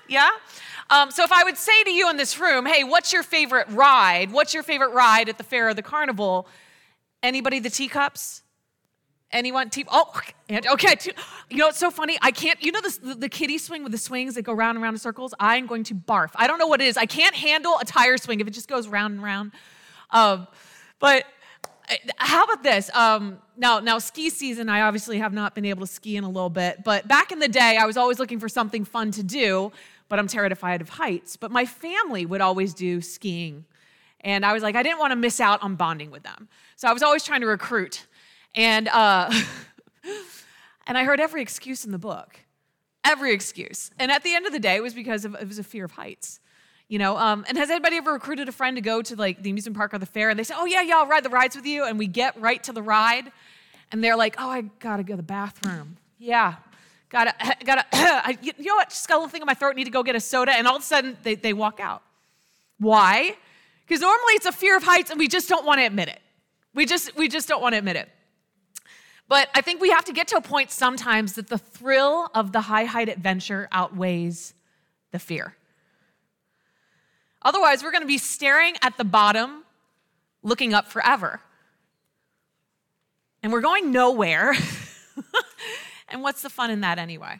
Yeah? So if I would say to you in this room, hey, what's your favorite ride? What's your favorite ride at the fair or the carnival? Anybody the teacups? Anyone? Okay. You know, it's so funny. I can't, you know the kiddie swing with the swings that go round and round in circles? I'm going to barf. I don't know what it is. I can't handle a tire swing if it just goes round and round. But how about this? Now ski season, I obviously have not been able to ski in a little bit, but back in the day, I was always looking for something fun to do, but I'm terrified of heights. But my family would always do skiing. And I was like, I didn't want to miss out on bonding with them. So I was always trying to recruit. And and I heard every excuse in the book, every excuse. And at the end of the day, it was because it was a fear of heights. You know, and has anybody ever recruited a friend to go to like the amusement park or the fair? And they say, oh yeah, I'll ride the rides with you. And we get right to the ride. And they're like, oh, I gotta go to the bathroom. Yeah, you know what? Just got a little thing in my throat, need to go get a soda. And all of a sudden they walk out. Why? Because normally it's a fear of heights and we just don't want to admit it. We just don't want to admit it. But I think we have to get to a point sometimes that the thrill of the high height adventure outweighs the fear. Otherwise, we're going to be staring at the bottom, looking up forever. And we're going nowhere. And what's the fun in that anyway?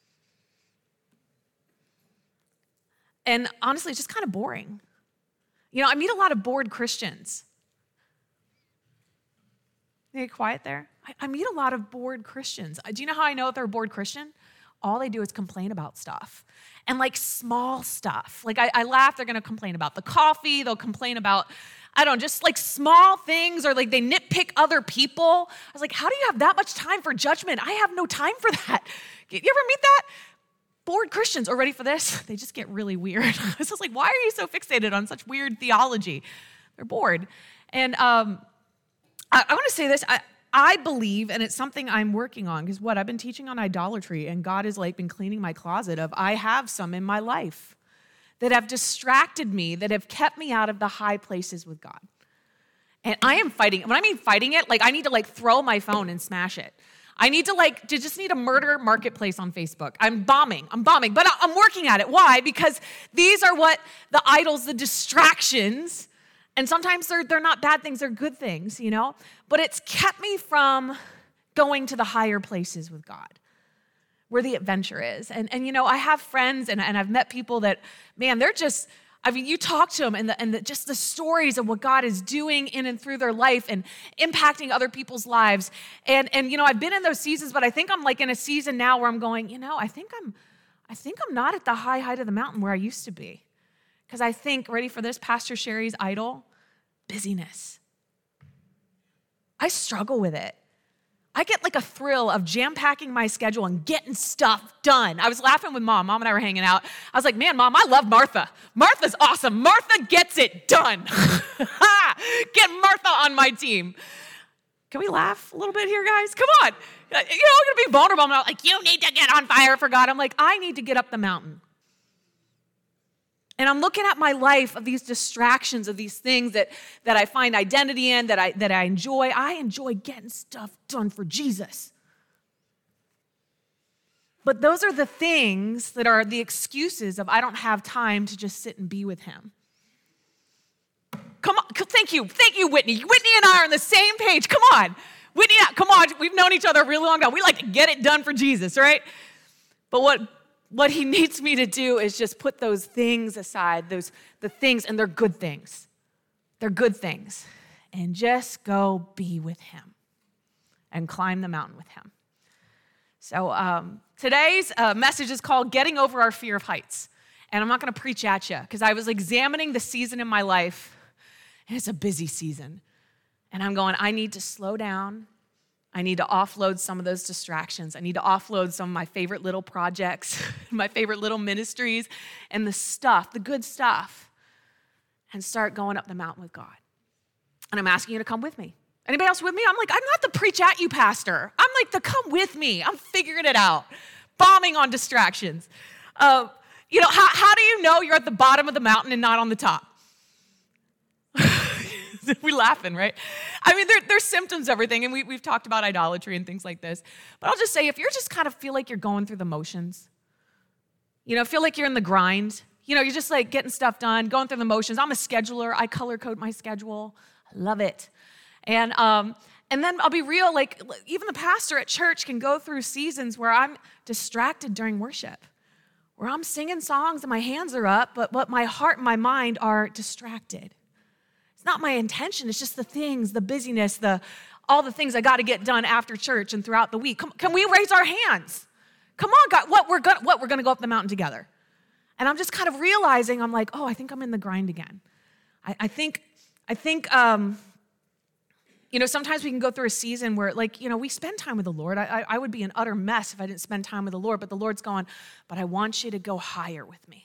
And honestly, it's just kind of boring. You know, I meet a lot of bored Christians. You get quiet there? I meet a lot of bored Christians. Do you know how I know if they're a bored Christian? All they do is complain about stuff. And like small stuff. Like I laugh, they're gonna complain about the coffee, they'll complain about, I don't know, just like small things, or like they nitpick other people. I was like, how do you have that much time for judgment? I have no time for that. You ever meet that? Bored Christians are ready for this. They just get really weird. I was just like, why are you so fixated on such weird theology? They're bored. And I want to say this. I believe, and it's something I'm working on, because I've been teaching on idolatry, and God has like been cleaning my closet of, I have some in my life that have distracted me, that have kept me out of the high places with God. And I am fighting. When I mean fighting it, like I need to like throw my phone and smash it. I need to just need a murder marketplace on Facebook. I'm bombing, but I'm working at it. Why? Because these are what the idols, the distractions. And sometimes they're not bad things, they're good things, you know? But it's kept me from going to the higher places with God, where the adventure is. And you know, I have friends and I've met people that, man, they're just, I mean, you talk to them and just the stories of what God is doing in and through their life and impacting other people's lives. And you know, I've been in those seasons, but I think I'm like in a season now where I'm going, you know, I think I'm not at the high height of the mountain where I used to be. Because I think, ready for this, Pastor Sherry's idol? Busyness. I struggle with it. I get like a thrill of jam-packing my schedule and getting stuff done. I was laughing with Mom. Mom and I were hanging out. I was like, man, Mom, I love Martha. Martha's awesome. Martha gets it done. Get Martha on my team. Can we laugh a little bit here, guys? Come on. You know, I'm going to be vulnerable. I'm not like, you need to get on fire for God. I'm like, I need to get up the mountain. And I'm looking at my life of these distractions, of these things that I find identity in, that I enjoy. I enjoy getting stuff done for Jesus. But those are the things that are the excuses of I don't have time to just sit and be with him. Come on, thank you, Whitney. Whitney and I are on the same page. Come on. Whitney, come on, we've known each other a really long time. We like to get it done for Jesus, right? But what he needs me to do is just put those things aside, the things, and they're good things. They're good things. And just go be with him and climb the mountain with him. So today's message is called Getting Over Our Fear of Heights. And I'm not going to preach at you because I was examining the season in my life, and it's a busy season. And I'm going, I need to slow down. I need to offload some of those distractions. I need to offload some of my favorite little projects, my favorite little ministries, and the good stuff, and start going up the mountain with God. And I'm asking you to come with me. Anybody else with me? I'm not the preach at you pastor. I'm like the come with me. I'm figuring it out. Bombing on distractions. How do you know you're at the bottom of the mountain and not on the top? We're laughing, right? I mean, there's symptoms of everything, and we've talked about idolatry and things like this. But I'll just say, if you're just kind of feel like you're going through the motions, Feel like you're in the grind. You're just like getting stuff done, going through the motions. I'm a scheduler. I color code my schedule. I love it. And then I'll be real, like even the pastor at church can go through seasons where I'm distracted during worship, where I'm singing songs and my hands are up, but my heart and my mind are distracted. It's not my intention. It's just the things, the busyness, all the things I got to get done after church and throughout the week. Can we raise our hands? Come on, God. We're gonna go up the mountain together. And I'm just kind of realizing, I'm like, oh, I think I'm in the grind again. I think sometimes we can go through a season where, we spend time with the Lord. I would be an utter mess if I didn't spend time with the Lord, but the Lord's going, but I want you to go higher with me.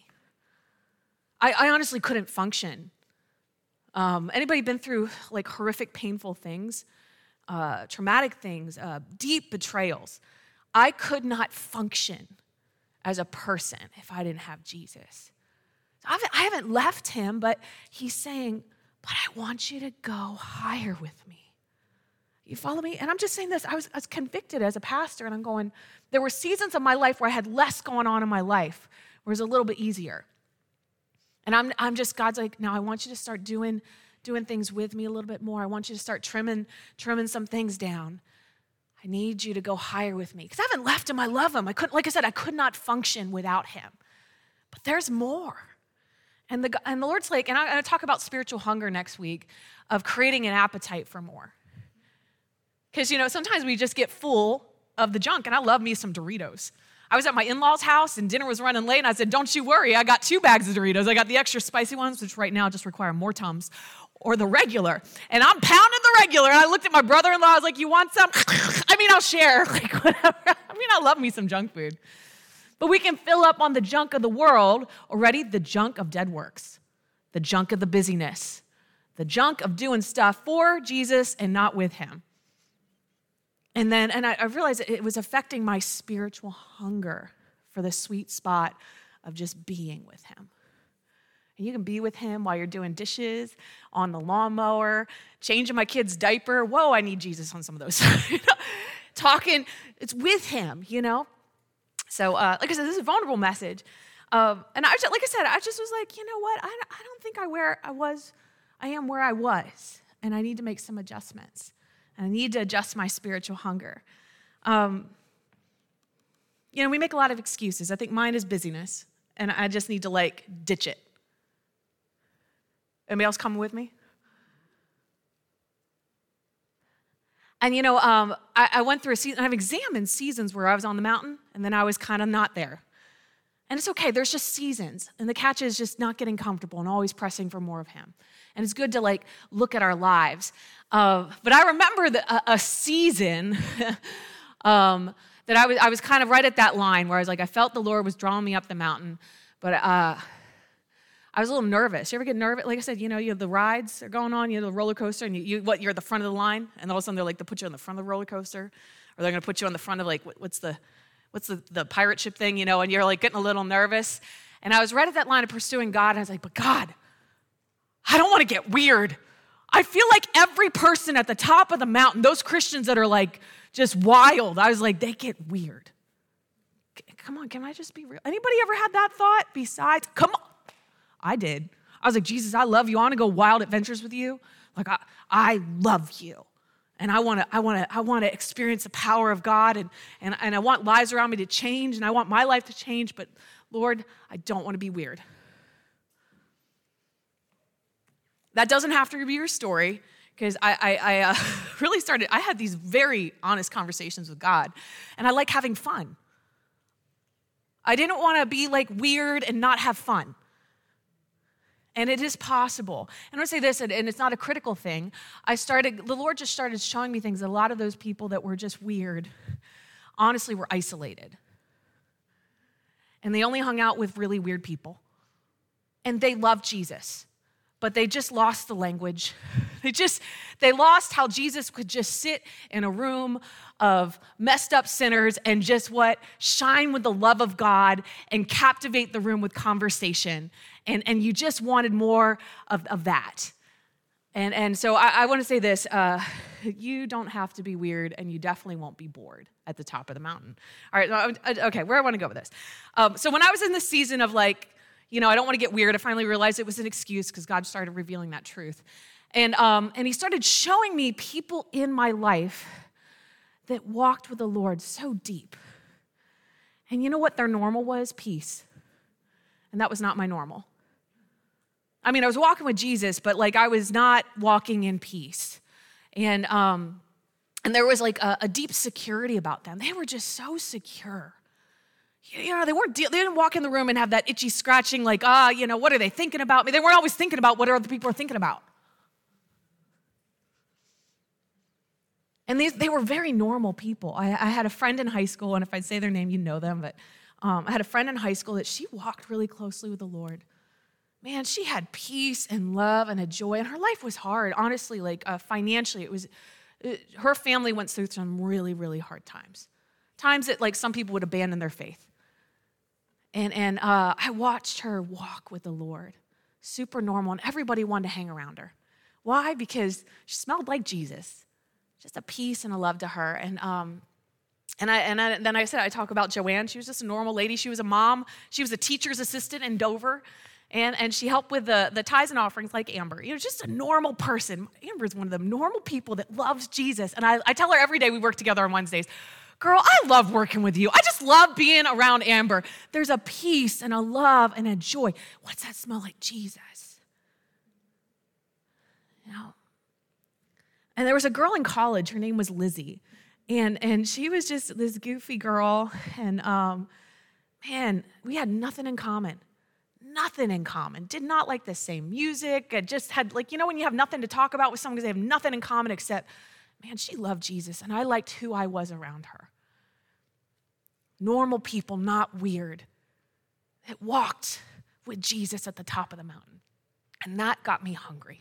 I honestly couldn't function. Anybody been through like horrific, painful things, traumatic things, deep betrayals? I could not function as a person if I didn't have Jesus. I haven't left him, but he's saying, but I want you to go higher with me. You follow me? And I'm just saying this. I was convicted as a pastor, and I'm going, there were seasons of my life where I had less going on in my life, where it was a little bit easier. And I'm just, God's like, now I want you to start doing things with me a little bit more. I want you to start trimming some things down. I need you to go higher with me. Because I haven't left him. I love him. I could not function without him. But there's more. And the Lord's like, and I'm going to talk about spiritual hunger next week, of creating an appetite for more. Because, sometimes we just get full of the junk. And I love me some Doritos. I was at my in-laws' house and dinner was running late, and I said, don't you worry, I got 2 bags of Doritos. I got the extra spicy ones, which right now just require more Tums, or the regular. And I'm pounding the regular. And I looked at my brother-in-law, I was like, you want some? I'll share. Like, whatever. I love me some junk food. But we can fill up on the junk of the world already, the junk of dead works, the junk of the busyness, the junk of doing stuff for Jesus and not with him. And I realized it was affecting my spiritual hunger for the sweet spot of just being with him. And you can be with him while you're doing dishes, on the lawnmower, changing my kid's diaper. Whoa, I need Jesus on some of those. Talking, it's with him, So, like I said, this is a vulnerable message. And I just was like, you know what? I don't think I am where I was. And I need to make some adjustments. And I need to adjust my spiritual hunger. We make a lot of excuses. I think mine is busyness. And I just need to ditch it. Anybody else coming with me? And I went through a season, I've examined seasons where I was on the mountain and then I was kind of not there. And it's okay, there's just seasons. And the catch is just not getting comfortable and always pressing for more of him. And it's good to look at our lives. But I remember a season that I was kind of right at that line where I was like, I felt the Lord was drawing me up the mountain, but I was a little nervous. You ever get nervous? Like I said, you have the rides are going on, the roller coaster, and you're at the front of the line, and all of a sudden they'll put you on the front of the roller coaster, or they're going to put you on the front of what's the pirate ship thing, and you're getting a little nervous. And I was right at that line of pursuing God, and I was like, but God, I don't want to get weird. I feel like every person at the top of the mountain, those Christians that are just wild, I was like, they get weird. Come on, can I just be real? Anybody ever had that thought besides, come on? I did. I was like, Jesus, I love you. I want to go wild adventures with you. I love you. And I want to experience the power of God, and I want lives around me to change, and I want my life to change, but Lord, I don't want to be weird. That doesn't have to be your story, because I really I had these very honest conversations with God, and I like having fun. I didn't want to be weird and not have fun. And it is possible. And I want to say this, and it's not a critical thing. The Lord just started showing me things. A lot of those people that were just weird, honestly, were isolated. And they only hung out with really weird people. And they loved Jesus. But they just lost the language. They lost how Jesus could just sit in a room of messed up sinners and just shine with the love of God and captivate the room with conversation. And you just wanted more of that. And so I want to say this. You don't have to be weird, and you definitely won't be bored at the top of the mountain. All right, okay, where I want to go with this. So when I was in this season of I don't want to get weird, I finally realized it was an excuse because God started revealing that truth. And he started showing me people in my life that walked with the Lord so deep. And you know what their normal was? Peace. And that was not my normal. I mean, I was walking with Jesus, but I was not walking in peace. And there was a deep security about them. They were just so secure. They didn't walk in the room and have that itchy scratching what are they thinking about me? They weren't always thinking about what other people are thinking about. And they were very normal people. I had a friend in high school, and if I'd say their name, you know them, but I had a friend in high school that she walked really closely with the Lord. Man, she had peace and love and a joy, and her life was hard. Honestly, financially, her family went through some really, really hard times. Times that some people would abandon their faith. And I watched her walk with the Lord, super normal, and everybody wanted to hang around her. Why? Because she smelled like Jesus. Just a peace and a love to her. And then I said, I talk about Joanne. She was just a normal lady. She was a mom. She was a teacher's assistant in Dover. And she helped with the tithes and offerings like Amber. Just a normal person. Amber's one of them normal people that loves Jesus. And I tell her every day we work together on Wednesdays, girl, I love working with you. I just love being around Amber. There's a peace and a love and a joy. What's that smell like? Jesus. And there was a girl in college. Her name was Lizzie. And she was just this goofy girl. And man, we had nothing in common. Nothing in common. Did not like the same music. I just had when you have nothing to talk about with someone because they have nothing in common except, man, she loved Jesus and I liked who I was around her. Normal people, not weird, that walked with Jesus at the top of the mountain. And that got me hungry.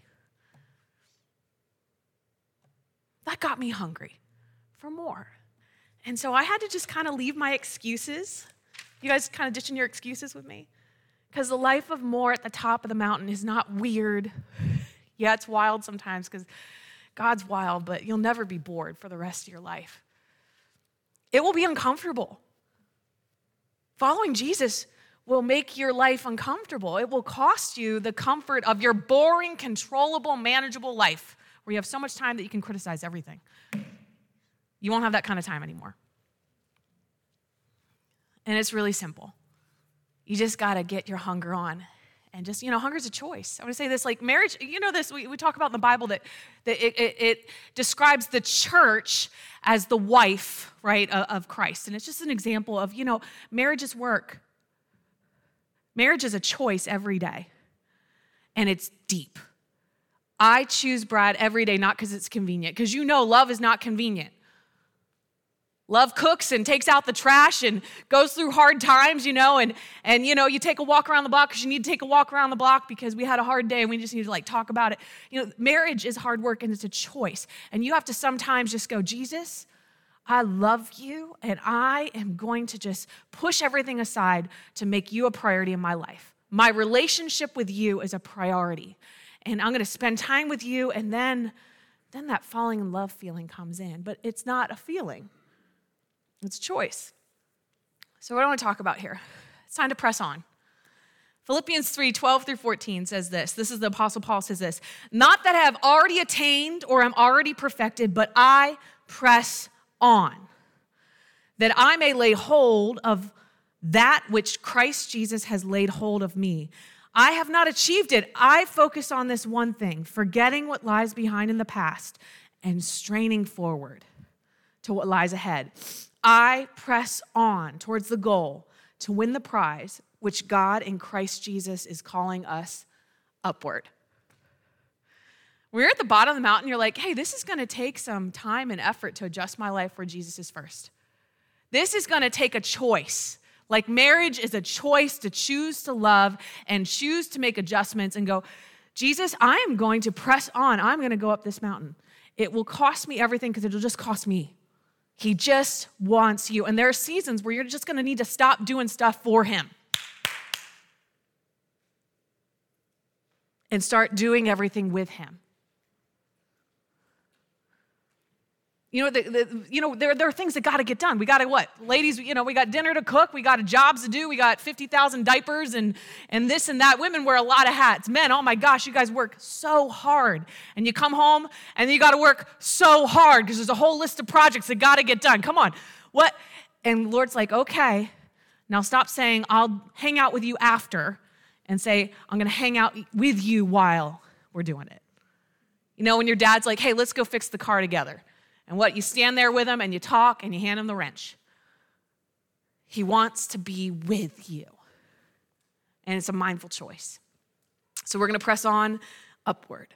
That got me hungry for more. And so I had to just kind of leave my excuses. You guys kind of ditching your excuses with me? Because the life of more at the top of the mountain is not weird. Yeah, it's wild sometimes because God's wild, but you'll never be bored for the rest of your life. It will be uncomfortable. Following Jesus will make your life uncomfortable. It will cost you the comfort of your boring, controllable, manageable life where you have so much time that you can criticize everything. You won't have that kind of time anymore. And it's really simple. You just got to get your hunger on. And just, hunger's a choice. I want to say this, marriage, this, we talk about in the Bible that it describes the church as the wife, right, of Christ. And it's just an example of, marriage is work. Marriage is a choice every day. And it's deep. I choose Brad every day, not because it's convenient, because love is not convenient. Love cooks and takes out the trash and goes through hard times, and you take a walk around the block because you need to take a walk around the block because we had a hard day and we just need to talk about it. Marriage is hard work and it's a choice. And you have to sometimes just go, Jesus, I love you and I am going to just push everything aside to make you a priority in my life. My relationship with you is a priority. And I'm going to spend time with you, and then that falling in love feeling comes in. But it's not a feeling. It's a choice. So what do I want to talk about here? It's time to press on. Philippians 3:12-14 says this. This is the Apostle Paul says this. Not that I have already attained or am already perfected, but I press on, that I may lay hold of that which Christ Jesus has laid hold of me. I have not achieved it. I focus on this one thing, forgetting what lies behind in the past and straining forward to what lies ahead. I press on towards the goal to win the prize which God in Christ Jesus is calling us upward. When you're at the bottom of the mountain, you're like, hey, this is going to take some time and effort to adjust my life where Jesus is first. This is going to take a choice. Like marriage is a choice to choose to love and choose to make adjustments and go, Jesus, I am going to press on. I'm going to go up this mountain. It will cost me everything because it'll just cost me. He just wants you. And there are seasons where you're just going to need to stop doing stuff for him and start doing everything with him. There are things that got to get done. We got to what? Ladies, we got dinner to cook. We got jobs to do. We got 50,000 diapers and this and that. Women wear a lot of hats. Men, oh my gosh, you guys work so hard. And you come home and you got to work so hard because there's a whole list of projects that got to get done. Come on. What? And Lord's like, okay, now stop saying I'll hang out with you after and say I'm going to hang out with you while we're doing it. When your dad's like, hey, let's go fix the car together. And you stand there with him and you talk and you hand him the wrench. He wants to be with you. And it's a mindful choice. So we're going to press on upward.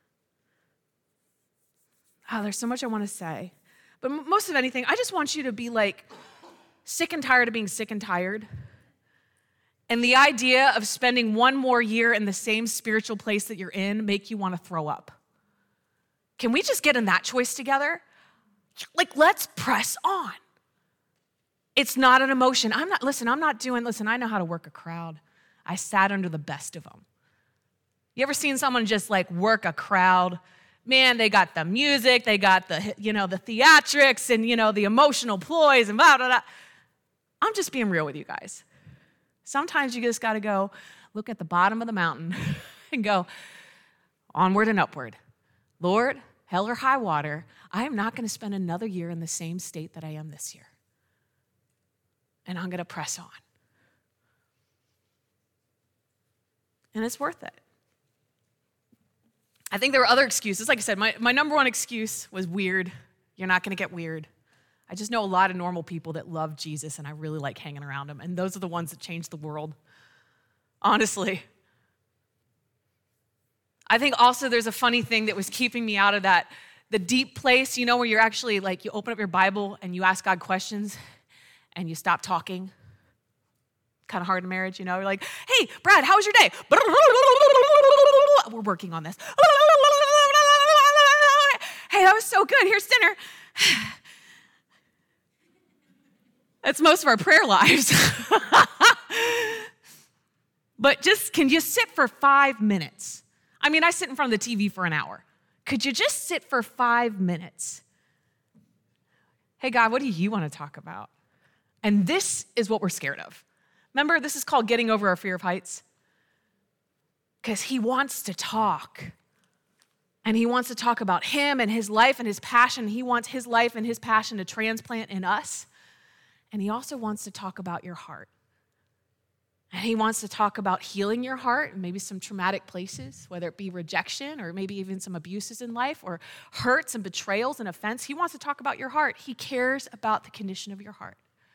There's so much I want to say. But most of anything, I just want you to be like sick and tired of being sick and tired. And the idea of spending one more year in the same spiritual place that you're in make you want to throw up. Can we just get in that choice together? Let's press on. It's not an emotion. I know how to work a crowd. I sat under the best of them. You ever seen someone just work a crowd? Man, they got the music, they got the theatrics and, the emotional ploys and blah, blah, blah. I'm just being real with you guys. Sometimes you just got to go look at the bottom of the mountain and go onward and upward. Lord, hell or high water, I am not going to spend another year in the same state that I am this year. And I'm going to press on. And it's worth it. I think there were other excuses. Like I said, my number one excuse was weird. You're not going to get weird. I just know a lot of normal people that love Jesus, and I really like hanging around them. And those are the ones that change the world. Honestly. I think also there's a funny thing that was keeping me out of the deep place, where you're actually you open up your Bible and you ask God questions and you stop talking. Kind of hard in marriage, you're like, hey, Brad, how was your day? We're working on this. Hey, that was so good. Here's dinner. That's most of our prayer lives. But can you sit for 5 minutes? I sit in front of the TV for an hour. Could you just sit for 5 minutes? Hey, God, what do you want to talk about? And this is what we're scared of. Remember, this is called getting over our fear of heights. Because he wants to talk. And he wants to talk about him and his life and his passion. He wants his life and his passion to transplant in us. And he also wants to talk about your heart. And he wants to talk about healing your heart, maybe some traumatic places, whether it be rejection or maybe even some abuses in life or hurts and betrayals and offense. He wants to talk about your heart. He cares about the condition of your heart.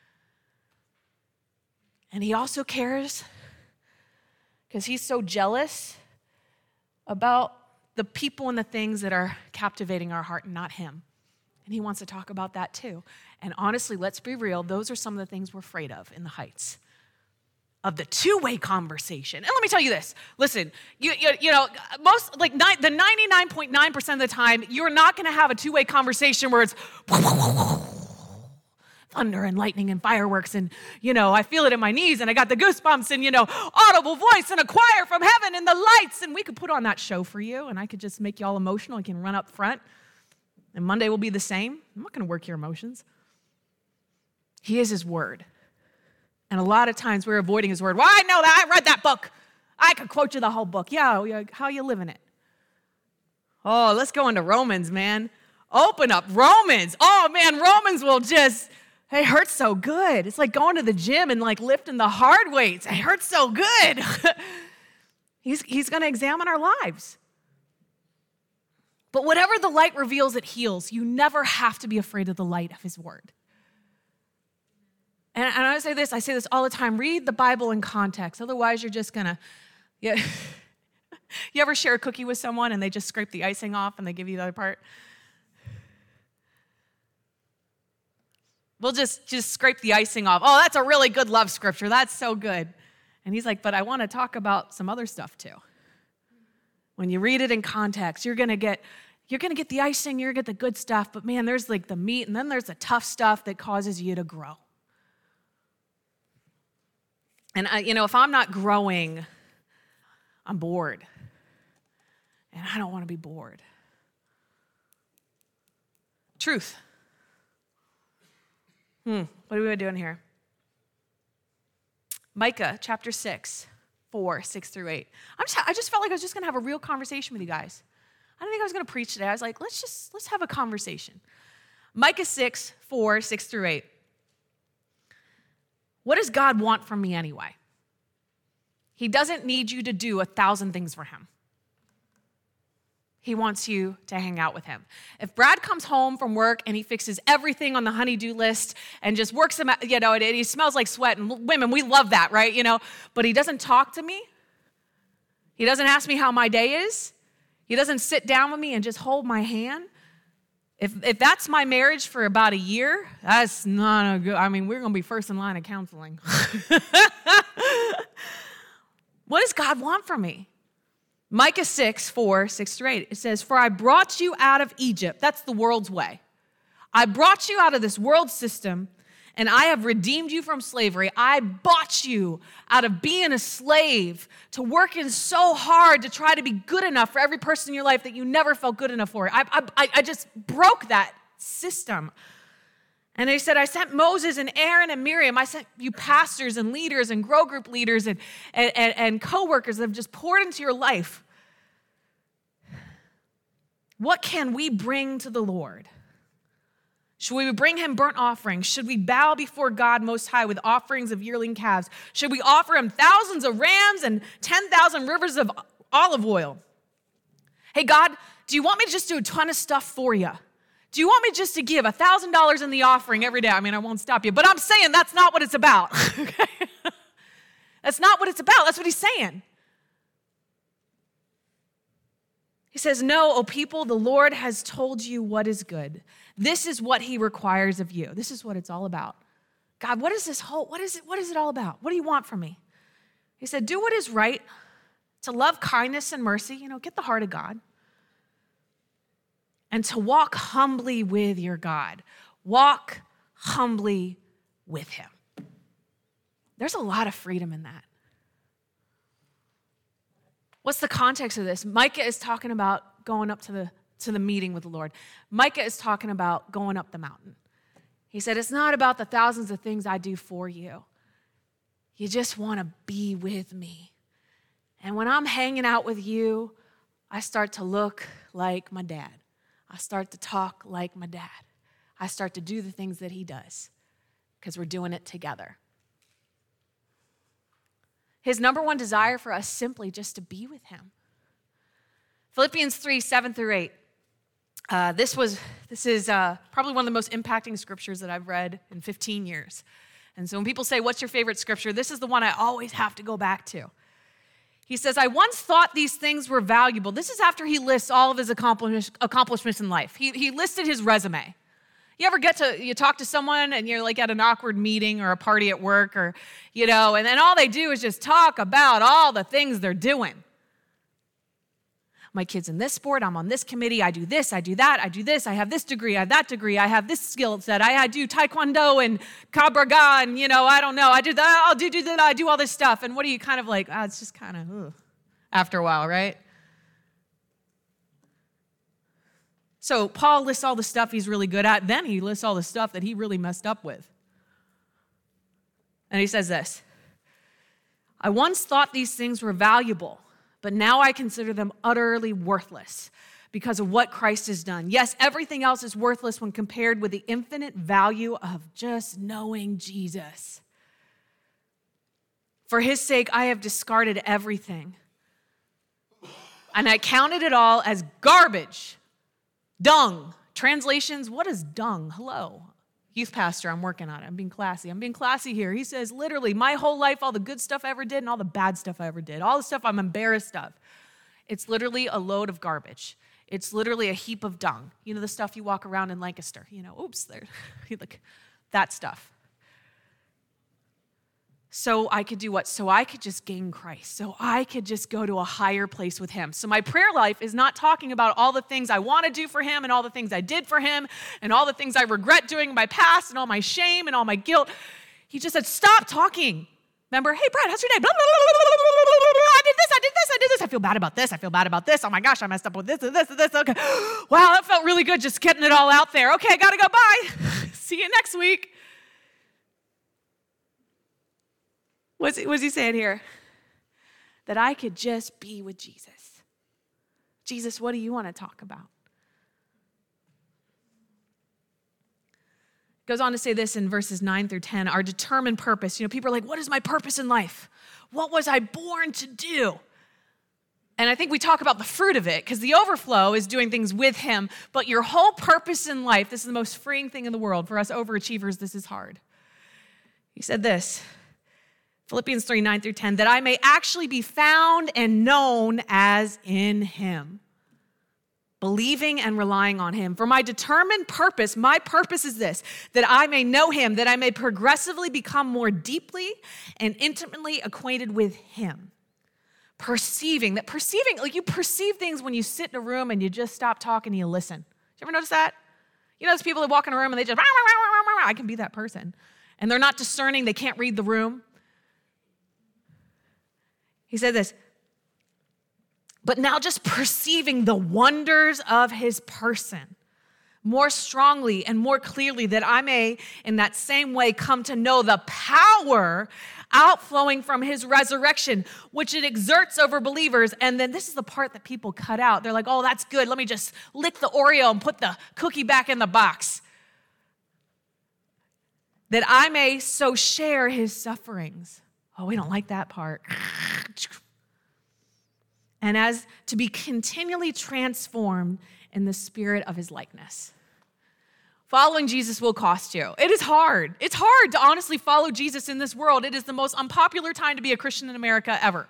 And he also cares because he's so jealous about the people and the things that are captivating our heart and not him. And he wants to talk about that too. And honestly, let's be real, those are some of the things we're afraid of in the heights. Of the two-way conversation. And let me tell you this. Listen, the 99.9% of the time, you're not going to have a two-way conversation where it's thunder and lightning and fireworks and, I feel it in my knees and I got the goosebumps and, audible voice and a choir from heaven and the lights. And we could put on that show for you and I could just make you all emotional. I can run up front and Monday will be the same. I'm not going to work your emotions. He is his word. And a lot of times we're avoiding his word. Well, I know that. I read that book. I could quote you the whole book. Yeah, how you living it? Oh, let's go into Romans, man. Open up Romans. Oh, man, Romans will just, it hurts so good. It's like going to the gym and lifting the hard weights. It hurts so good. He's going to examine our lives. But whatever the light reveals, it heals. You never have to be afraid of the light of his word. And I say this all the time, read the Bible in context. Otherwise, you're just going to, you ever share a cookie with someone and they just scrape the icing off and they give you the other part? We'll just scrape the icing off. Oh, that's a really good love scripture. That's so good. And he's like, but I want to talk about some other stuff too. When you read it in context, you're going to get the icing, you're going to get the good stuff, but man, there's the meat and then there's the tough stuff that causes you to grow. And, if I'm not growing, I'm bored. And I don't want to be bored. Truth. What are we doing here? Micah chapter 6, 4, 6 through 8. I just felt like I was just going to have a real conversation with you guys. I didn't think I was going to preach today. I was like, let's have a conversation. Micah 6, 4, 6 through 8. What does God want from me anyway? He doesn't need you to do 1,000 things for him. He wants you to hang out with him. If Brad comes home from work and he fixes everything on the honey-do list and just works them out, and he smells like sweat, and women, we love that, right? But he doesn't talk to me. He doesn't ask me how my day is. He doesn't sit down with me and just hold my hand. If that's my marriage for about a year, that's not a good, we're going to be first in line of counseling. What does God want from me? Micah 6, 4, 6 through 8, it says, "For I brought you out of Egypt." That's the world's way. "I brought you out of this world system, and I have redeemed you from slavery. I bought you out of being a slave to working so hard to try to be good enough for every person in your life that you never felt good enough for. I just broke that system." And he said, "I sent Moses and Aaron and Miriam. I sent you pastors and leaders and grow group leaders and co-workers that have just poured into your life. What can we bring to the Lord? Should we bring him burnt offerings? Should we bow before God Most High with offerings of yearling calves? Should we offer him thousands of rams and 10,000 rivers of olive oil? Hey, God, do you want me to just do a ton of stuff for you? Do you want me just to give $1,000 in the offering every day?" I won't stop you, but I'm saying that's not what it's about. Okay? That's not what it's about. That's what he's saying. He says, "No, O people, the Lord has told you what is good. This is what he requires of you." This is what it's all about. God, what is it all about? What do you want from me? He said, "Do what is right, to love kindness and mercy," get the heart of God, "and to walk humbly with your God." Walk humbly with him. There's a lot of freedom in that. What's the context of this? Micah is talking about going up to the meeting with the Lord. Micah is talking about going up the mountain. He said, "It's not about the thousands of things I do for you. You just want to be with me. And when I'm hanging out with you, I start to look like my dad. I start to talk like my dad. I start to do the things that he does because we're doing it together." His number one desire for us simply just to be with him. Philippians 3, 7 through 8. This is probably one of the most impacting scriptures that I've read in 15 years. And so when people say, "What's your favorite scripture?" this is the one I always have to go back to. He says, "I once thought these things were valuable." This is after he lists all of his accomplishments in life. He listed his resume. You ever you talk to someone and you're like at an awkward meeting or a party at work and then all they do is just talk about all the things they're doing. "My kid's in this sport, I'm on this committee, I do this, I do that, I do this, I have this degree, I have that degree, I have this skill set, I do taekwondo and Krav Maga and, I don't know, I do that, I'll do that, I do all this stuff." And what are you kind of like, it's just kind of, after a while, right? So Paul lists all the stuff he's really good at, then he lists all the stuff that he really messed up with. And he says this, "I once thought these things were valuable, but now I consider them utterly worthless because of what Christ has done. Yes, everything else is worthless when compared with the infinite value of just knowing Jesus. For his sake, I have discarded everything, and I counted it all as garbage, dung." Translations, what is dung? Hello. Youth pastor, I'm working on it. I'm being classy here. He says, literally, my whole life, all the good stuff I ever did and all the bad stuff I ever did, all the stuff I'm embarrassed of, it's literally a load of garbage. It's literally a heap of dung. The stuff you walk around in Lancaster. There, look, that stuff. So I could do what? So I could just gain Christ. So I could just go to a higher place with him. So my prayer life is not talking about all the things I want to do for him and all the things I did for him and all the things I regret doing in my past and all my shame and all my guilt. He just said, "Stop talking." Remember, "Hey, Brad, how's your day? Blah, blah, blah, blah, blah, blah, blah. I did this. I feel bad about this. Oh my gosh, I messed up with this and this and this. Okay. Wow, that felt really good just getting it all out there. Okay, I gotta go. Bye. See you next week. What's he saying here? That I could just be with Jesus. Jesus, what do you want to talk about? Goes on to say this in verses 9 through 10, our determined purpose. People are like, what is my purpose in life? What was I born to do? And I think we talk about the fruit of it because the overflow is doing things with him. But your whole purpose in life, this is the most freeing thing in the world. For us overachievers, this is hard. He said this, Philippians 3, 9 through 10, that I may actually be found and known as in him, believing and relying on him. For my determined purpose, my purpose is this, that I may know him, that I may progressively become more deeply and intimately acquainted with him. Perceiving, like you perceive things when you sit in a room and you just stop talking and you listen. Did you ever notice that? Those people that walk in a room and they just, I can be that person. And they're not discerning, they can't read the room. He said this, but now just perceiving the wonders of his person more strongly and more clearly, that I may in that same way come to know the power outflowing from his resurrection, which it exerts over believers. And then this is the part that people cut out. They're like, oh, that's good. Let me just lick the Oreo and put the cookie back in the box. That I may so share his sufferings. Oh, we don't like that part. And as to be continually transformed in the spirit of his likeness. Following Jesus will cost you. It is hard. It's hard to honestly follow Jesus in this world. It is the most unpopular time to be a Christian in America ever.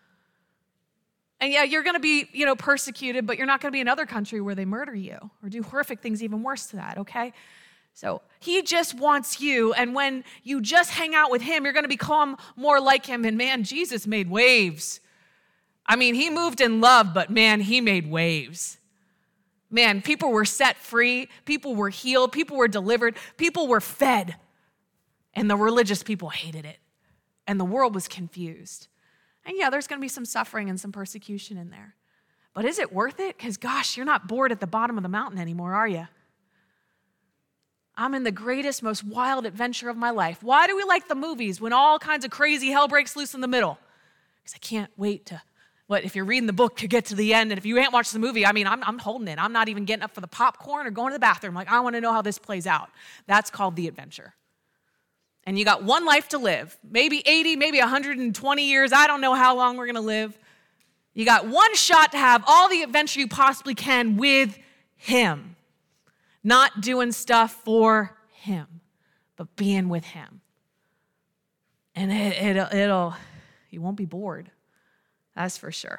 And yeah, you're going to be, persecuted, but you're not going to be in another country where they murder you or do horrific things even worse to that, okay? So he just wants you, and when you just hang out with him, you're going to become more like him. And man, Jesus made waves. I mean, he moved in love, but man, he made waves. Man, people were set free, people were healed, people were delivered, people were fed. And the religious people hated it. And the world was confused. And yeah, there's going to be some suffering and some persecution in there. But is it worth it? Because gosh, you're not bored at the bottom of the mountain anymore, are you? I'm in the greatest, most wild adventure of my life. Why do we like the movies when all kinds of crazy hell breaks loose in the middle? Because I can't wait to, if you're reading the book, to get to the end. And if you ain't watched the movie, I'm holding it. I'm not even getting up for the popcorn or going to the bathroom. Like, I want to know how this plays out. That's called the adventure. And you got one life to live, maybe 80, maybe 120 years. I don't know how long we're going to live. You got one shot to have all the adventure you possibly can with him. Not doing stuff for him, but being with him. And you won't be bored. That's for sure.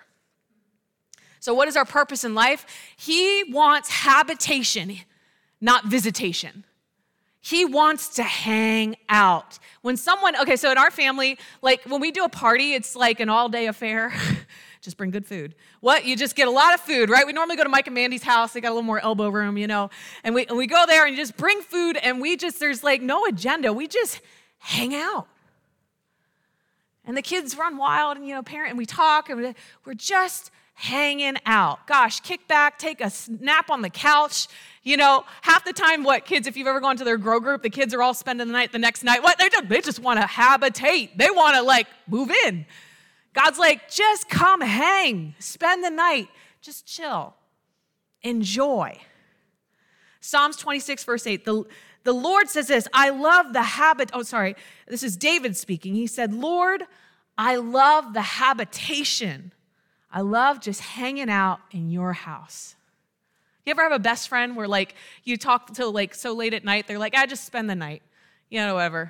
So what is our purpose in life? He wants habitation, not visitation. He wants to hang out. So in our family, like when we do a party, it's like an all-day affair. Just bring good food. You just get a lot of food, right? We normally go to Mike and Mandy's house. They got a little more elbow room, and we go there and you just bring food, and there's like no agenda. We just hang out. And the kids run wild, and we talk, and we're just hanging out. Gosh, kick back, take a nap on the couch. Half the time, kids, if you've ever gone to their grow group, the kids are all spending the night the next night. They just want to habitate. They want to move in. God's like, just come hang, spend the night, just chill, enjoy. Psalms 26, verse 8, the Lord says this, I love the habit, this is David speaking. He said, Lord, I love the habitation. I love just hanging out in your house. You ever have a best friend where you talk till so late at night, they're like, I just spend the night, whatever.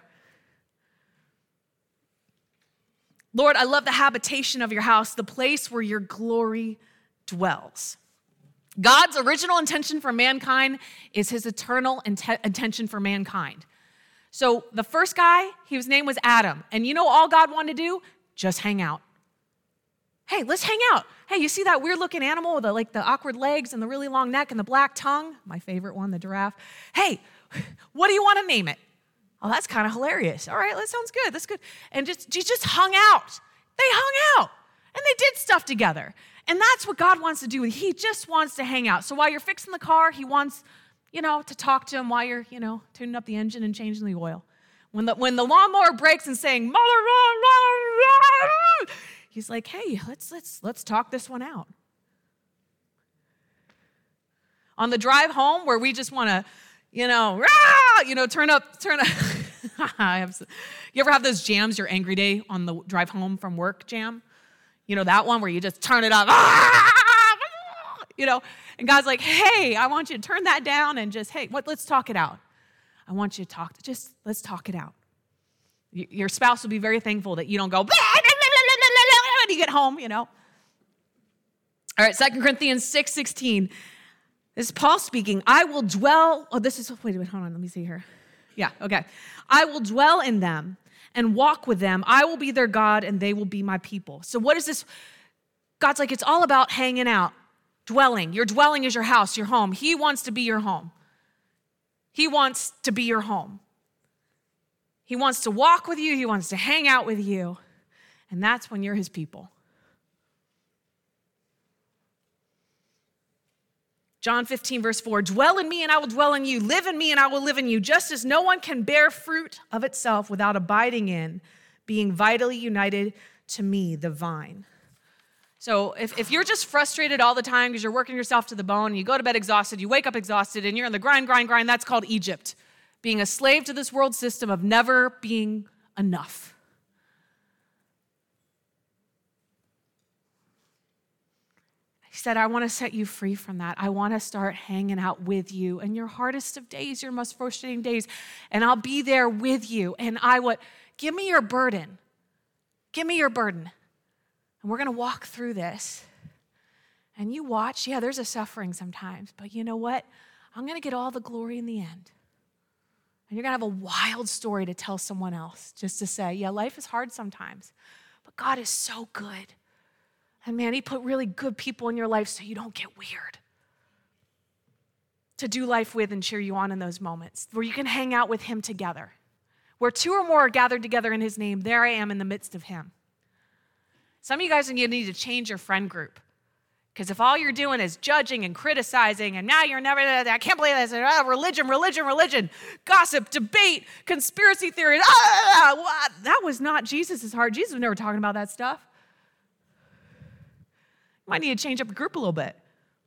Lord, I love the habitation of your house, the place where your glory dwells. God's original intention for mankind is his eternal intention for mankind. So the first guy, his name was Adam. And all God wanted to do? Just hang out. Hey, let's hang out. Hey, you see that weird looking animal with the awkward legs and the really long neck and the black tongue? My favorite one, the giraffe. Hey, what do you want to name it? Oh, that's kind of hilarious. All right, that sounds good. That's good. And just hung out. They hung out. And they did stuff together. And that's what God wants to do. He just wants to hang out. So while you're fixing the car, he wants, to talk to him while you're, tuning up the engine and changing the oil. When the lawnmower breaks and saying, mother, he's like, hey, let's talk this one out. On the drive home where we just want to, turn up. You ever have those jams, your angry day on the drive home from work jam? You know, that one where you just turn it up. And God's like, hey, I want you to turn that down and just, let's talk it out. I want you to let's talk it out. Your spouse will be very thankful that you don't go, when you get home, All right, 2 Corinthians 6:16. This is Paul speaking. I will dwell, wait a minute, hold on, let me see here. Yeah, okay. I will dwell in them and walk with them. I will be their God and they will be my people. So what is this? God's like, it's all about hanging out, dwelling. Your dwelling is your house, your home. He wants to be your home. He wants to be your home. He wants to walk with you. He wants to hang out with you. And that's when you're his people. John 15, verse 4, dwell in me and I will dwell in you. Live in me and I will live in you. Just as no one can bear fruit of itself without abiding in, being vitally united to me, the vine. So if you're just frustrated all the time because you're working yourself to the bone, and you go to bed exhausted, you wake up exhausted, and you're in the grind, that's called Egypt. Being a slave to this world system of never being enough. He said, I want to set you free from that. I want to start hanging out with you in your hardest of days, your most frustrating days, and I'll be there with you. And give me your burden. Give me your burden. And we're going to walk through this. And you watch, there's a suffering sometimes, but you know what? I'm going to get all the glory in the end. And you're going to have a wild story to tell someone else, just to say, life is hard sometimes, but God is so good. And man, he put really good people in your life so you don't get weird. To do life with and cheer you on in those moments where you can hang out with him together. Where two or more are gathered together in his name, there I am in the midst of him. Some of you guys need to change your friend group. Because if all you're doing is judging and criticizing, and now you're never, I can't believe this, religion, gossip, debate, conspiracy theory, that was not Jesus' heart. Jesus was never talking about that stuff. Might need to change up your group a little bit.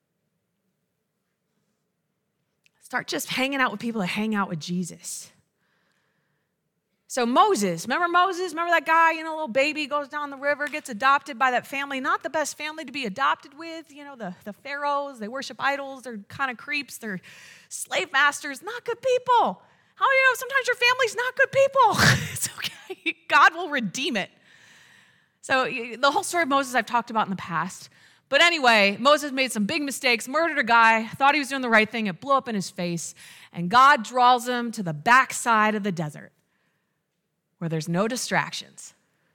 Start just hanging out with people that hang out with Jesus. So Moses, remember that guy, little baby goes down the river, gets adopted by that family, not the best family to be adopted with, the pharaohs, they worship idols, they're kind of creeps, they're slave masters, not good people. How do you know sometimes your family's not good people? It's okay, God will redeem it. So the whole story of Moses I've talked about in the past. But anyway, Moses made some big mistakes, murdered a guy, thought he was doing the right thing, it blew up in his face, and God draws him to the backside of the desert where there's no distractions,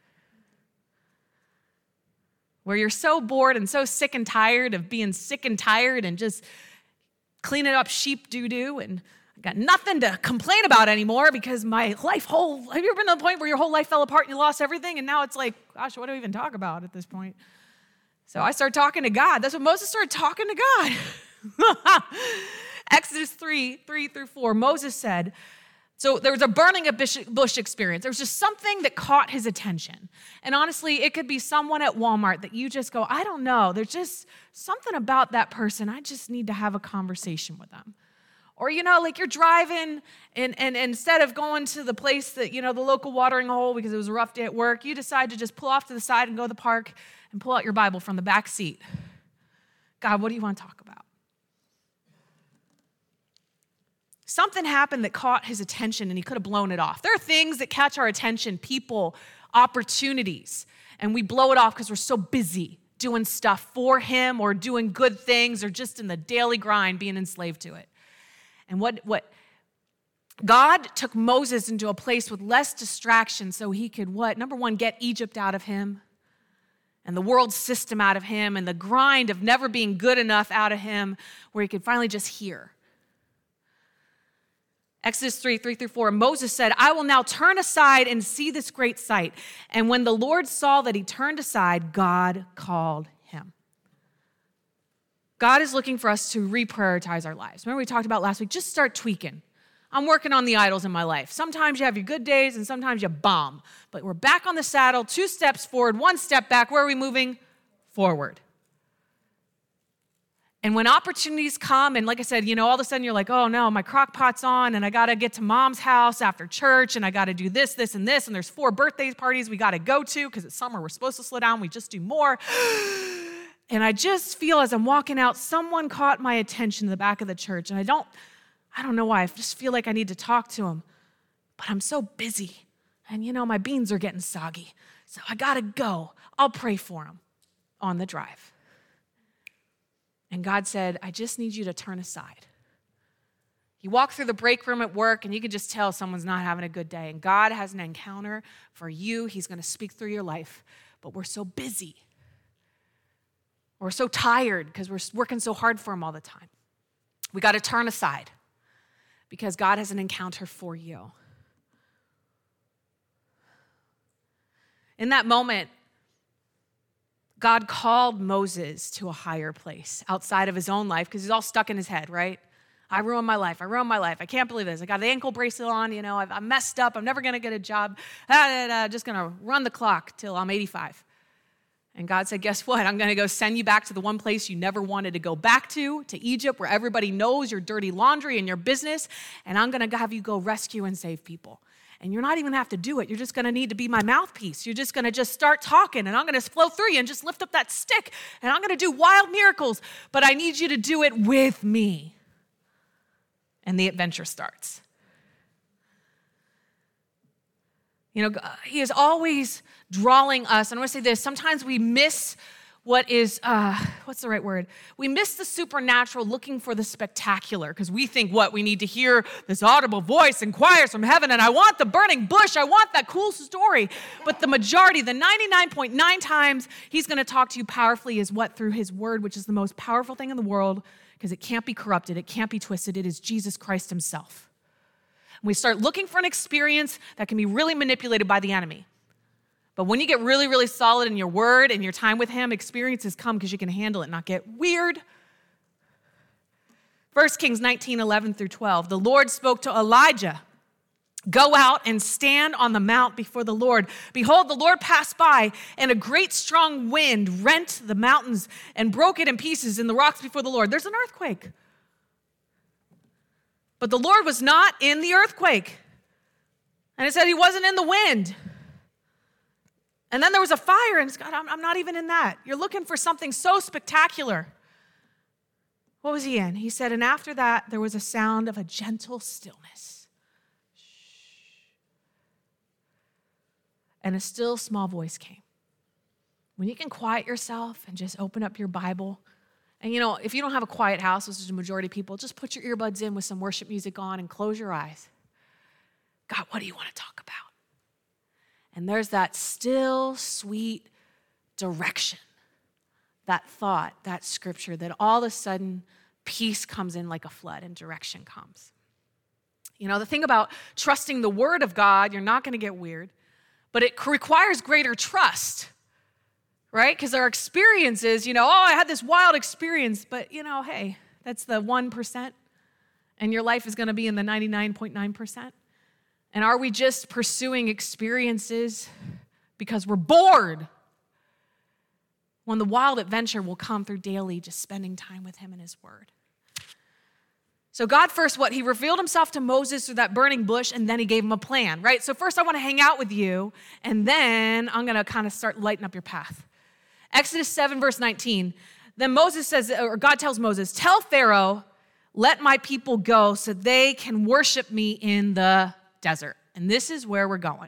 where you're so bored and so sick and tired of being sick and tired and just cleaning up sheep doo-doo and I got nothing to complain about anymore because my life have you ever been to the point where your whole life fell apart and you lost everything and now it's like, gosh, what do we even talk about at this point? So I started talking to God. That's what Moses started talking to God. Exodus 3:3-4, Moses said, so there was a burning bush experience. There was just something that caught his attention. And honestly, it could be someone at Walmart that you just go, I don't know. There's just something about that person. I just need to have a conversation with them. Or, like you're driving and instead of going to the place that, the local watering hole because it was a rough day at work, you decide to just pull off to the side and go to the park and pull out your Bible from the back seat. God, what do you want to talk about? Something happened that caught his attention and he could have blown it off. There are things that catch our attention, people, opportunities, and we blow it off because we're so busy doing stuff for him or doing good things or just in the daily grind being enslaved to it. And what God took Moses into a place with less distraction so he could Number one, get Egypt out of him and the world system out of him and the grind of never being good enough out of him where he could finally just hear. Exodus 3:3-4, Moses said, I will now turn aside and see this great sight. And when the Lord saw that he turned aside, God called him. God is looking for us to reprioritize our lives. Remember we talked about last week, just start tweaking. I'm working on the idols in my life. Sometimes you have your good days and sometimes you bomb. But we're back on the saddle, 2 steps forward, 1 step back. Where are we moving? Forward. And when opportunities come, and like I said, all of a sudden you're like, oh no, my crock pot's on and I got to get to mom's house after church and I got to do this, this, and this. And there's 4 birthday parties we got to go to because it's summer. We're supposed to slow down. We just do more. And I just feel as I'm walking out, someone caught my attention in the back of the church. And I don't know why. I just feel like I need to talk to him. But I'm so busy. And my beans are getting soggy. So I got to go. I'll pray for him on the drive. And God said, I just need you to turn aside. You walk through the break room at work and you can just tell someone's not having a good day. And God has an encounter for you. He's going to speak through your life. But we're so busy. We're so tired because we're working so hard for him all the time. We got to turn aside because God has an encounter for you. In that moment, God called Moses to a higher place outside of his own life because he's all stuck in his head, right? I ruined my life. I can't believe this. I got the ankle bracelet on, I'm messed up. I'm never going to get a job. Just going to run the clock till I'm 85. And God said, guess what? I'm going to go send you back to the one place you never wanted to go back to Egypt, where everybody knows your dirty laundry and your business. And I'm going to have you go rescue and save people. And you're not even going to have to do it. You're just going to need to be my mouthpiece. You're just going to just start talking, and I'm going to flow through you and just lift up that stick, and I'm going to do wild miracles, but I need you to do it with me. And the adventure starts. He is always drawing us. And I want to say this. Sometimes we miss what is, what's the right word? We miss the supernatural looking for the spectacular because we think we need to hear this audible voice and choirs from heaven, and I want the burning bush. I want that cool story. But the majority, the 99.9 times he's going to talk to you powerfully is through his word, which is the most powerful thing in the world because it can't be corrupted. It can't be twisted. It is Jesus Christ himself. And we start looking for an experience that can be really manipulated by the enemy. But when you get really, really solid in your word and your time with him, experiences come because you can handle it, not get weird. 1 Kings 19:11-12. The Lord spoke to Elijah, go out and stand on the mount before the Lord. Behold, the Lord passed by, and a great strong wind rent the mountains and broke it in pieces in the rocks before the Lord. There's an earthquake. But the Lord was not in the earthquake. And it said he wasn't in the wind. And then there was a fire, and God, I'm not even in that. You're looking for something so spectacular. What was he in? He said, and after that, there was a sound of a gentle stillness. And a still small voice came. When you can quiet yourself and just open up your Bible, and if you don't have a quiet house, which is the majority of people, just put your earbuds in with some worship music on and close your eyes. God, what do you want to talk about? And there's that still, sweet direction, that thought, that scripture, that all of a sudden peace comes in like a flood and direction comes. The thing about trusting the word of God, you're not going to get weird, but it requires greater trust, right? Because our experiences, I had this wild experience, but, hey, that's the 1%, and your life is going to be in the 99.9%. And are we just pursuing experiences because we're bored? When the wild adventure will come through daily, just spending time with him and his word. So God first, he revealed himself to Moses through that burning bush, and then he gave him a plan, right? So first I want to hang out with you, and then I'm going to kind of start lighting up your path. Exodus 7, verse 19. Then God tells Moses, tell Pharaoh, let my people go so they can worship me in the desert. And this is where we're going.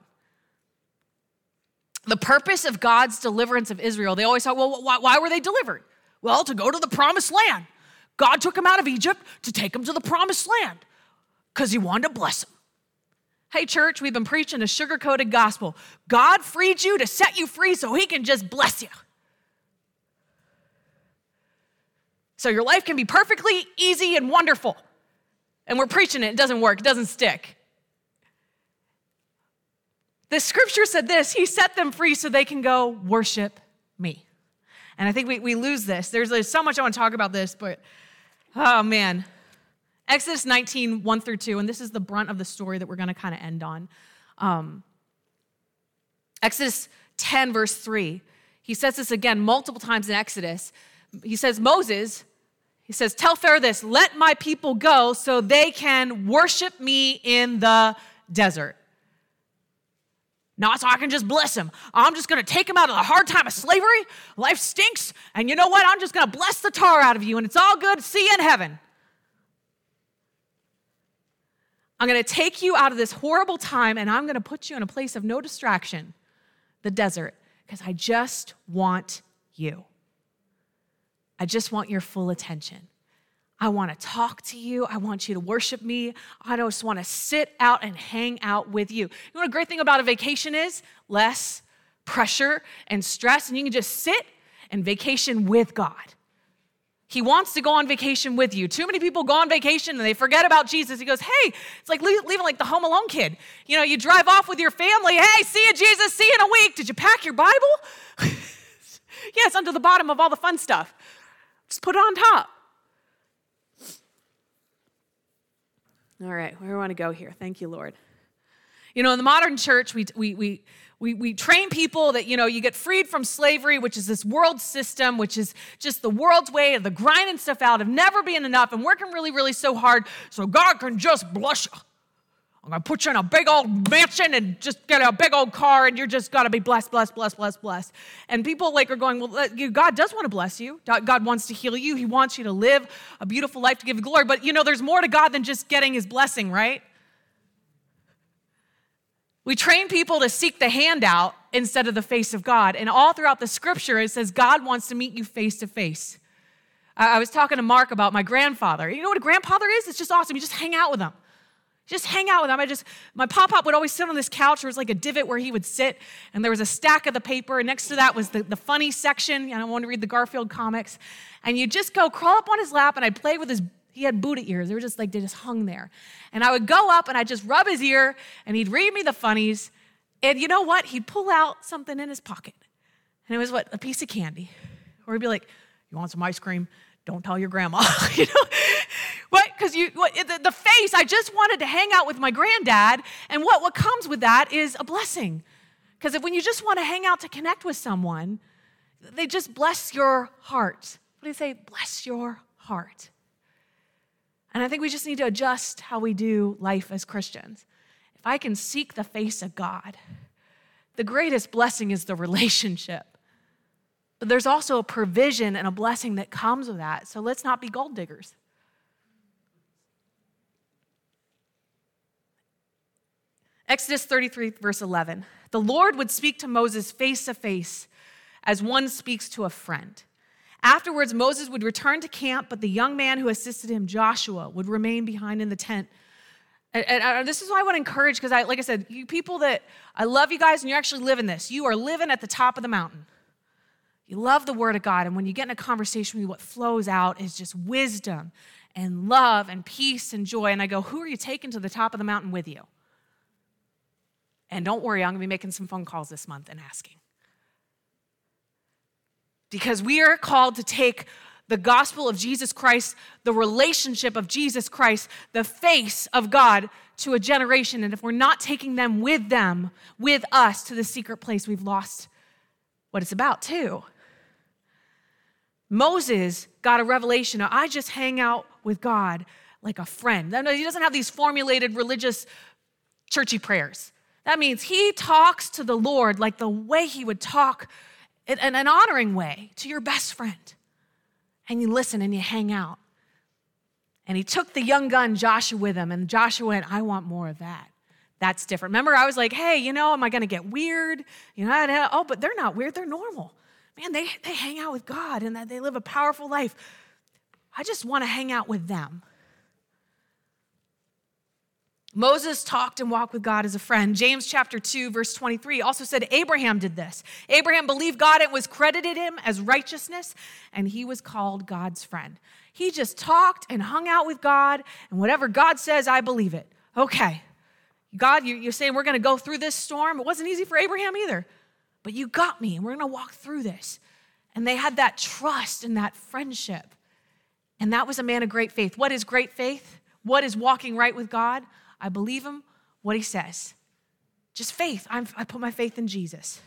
The purpose of God's deliverance of Israel, they always thought, well, why were they delivered? Well, to go to the promised land. God took them out of Egypt to take them to the promised land because he wanted to bless them. Hey, church, we've been preaching a sugar-coated gospel. God freed you to set you free so he can just bless you. So your life can be perfectly easy and wonderful. And we're preaching it. It doesn't work. It doesn't stick. The scripture said this, he set them free so they can go worship me. And I think we lose this. There's so much I want to talk about this, but oh man. Exodus 19, 1 through 2, and this is the brunt of the story that we're going to kind of end on. Exodus 10, verse 3. He says this again multiple times in Exodus. He says, tell Pharaoh this, let my people go so they can worship me in the desert. Not so I can just bless him. I'm just going to take him out of the hard time of slavery. Life stinks. And you know what? I'm just going to bless the tar out of you, and it's all good. See you in heaven. I'm going to take you out of this horrible time, and I'm going to put you in a place of no distraction, the desert, because I just want you. I just want your full attention. I want to talk to you. I want you to worship me. I just want to sit out and hang out with you. You know what a great thing about a vacation is? Less pressure and stress, and you can just sit and vacation with God. He wants to go on vacation with you. Too many people go on vacation and they forget about Jesus. He goes, hey, it's like leaving like the Home Alone kid. You know, you drive off with your family. Hey, see you, Jesus. See you in a week. Did you pack your Bible? Yeah, it's under the bottom of all the fun stuff. Just put it on top. All right, where do I want to go here? Thank you, Lord. You know, in the modern church, we train people that, you know, you get freed from slavery, which is this world system, which is just the world's way of the grinding stuff out, of never being enough and working really, really so hard so God can just bless you. I'm going to put you in a big old mansion and just get a big old car, and you're just got to be blessed, blessed, blessed, blessed, blessed. And people like are going, well, God does want to bless you. God wants to heal you. He wants you to live a beautiful life to give glory. But, you know, there's more to God than just getting his blessing, right? We train people to seek the handout instead of the face of God. And all throughout the scripture, it says God wants to meet you face to face. I was talking to Mark about my grandfather. You know what a grandfather is? It's just awesome. You just hang out with him. Just hang out with him. My pop-pop would always sit on this couch. There was like a divot where he would sit, and there was a stack of the paper, and next to that was the funny section. I want to read the Garfield comics. And you just go crawl up on his lap, and I'd play with he had Buddha ears. They just hung there. And I would go up, and I'd just rub his ear, and he'd read me the funnies. And you know what? He'd pull out something in his pocket. And it was a piece of candy. Or he'd be like, you want some ice cream? Don't tell your grandma. You know? What? Because the face, I just wanted to hang out with my granddad, and what comes with that is a blessing. Because when you just want to hang out to connect with someone, they just bless your heart. What do you say? Bless your heart. And I think we just need to adjust how we do life as Christians. If I can seek the face of God, the greatest blessing is the relationship. But there's also a provision and a blessing that comes with that. So let's not be gold diggers. Exodus 33, verse 11. The Lord would speak to Moses face to face as one speaks to a friend. Afterwards, Moses would return to camp, but the young man who assisted him, Joshua, would remain behind in the tent. And this is what I want to encourage, because like I said, you people that, I love you guys, and you're actually living this. You are living at the top of the mountain. You love the word of God, and when you get in a conversation with you, what flows out is just wisdom and love and peace and joy. And I go, who are you taking to the top of the mountain with you? And don't worry, I'm going to be making some phone calls this month and asking. Because we are called to take the gospel of Jesus Christ, the relationship of Jesus Christ, the face of God to a generation. And if we're not taking them, with us to the secret place, we've lost what it's about too. Moses got a revelation of, I just hang out with God like a friend. No, he doesn't have these formulated religious churchy prayers. That means he talks to the Lord like the way he would talk in an honoring way to your best friend. And you listen and you hang out. And he took the young gun, Joshua, with him. And Joshua went, I want more of that. That's different. Remember, I was like, hey, am I going to get weird? But they're not weird. They're normal. Man, they hang out with God and they live a powerful life. I just want to hang out with them. Moses talked and walked with God as a friend. James chapter 2, verse 23 also said Abraham did this. Abraham believed God, it was credited him as righteousness, and he was called God's friend. He just talked and hung out with God, and whatever God says, I believe it. Okay, God, you're saying we're going to go through this storm. It wasn't easy for Abraham either, but you got me, and we're going to walk through this. And they had that trust and that friendship, and that was a man of great faith. What is great faith? What is walking right with God? I believe him, what he says. Just faith. I put my faith in Jesus.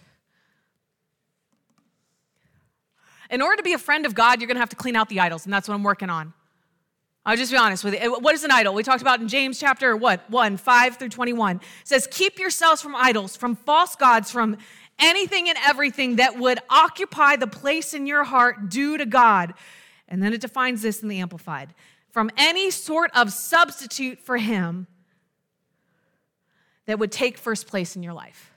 In order to be a friend of God, you're going to have to clean out the idols, and that's what I'm working on. I'll just be honest with you. What is an idol? We talked about in James chapter 1, 5 through 21. It says, keep yourselves from idols, from false gods, from anything and everything that would occupy the place in your heart due to God. And then it defines this in the Amplified. From any sort of substitute for him that would take first place in your life.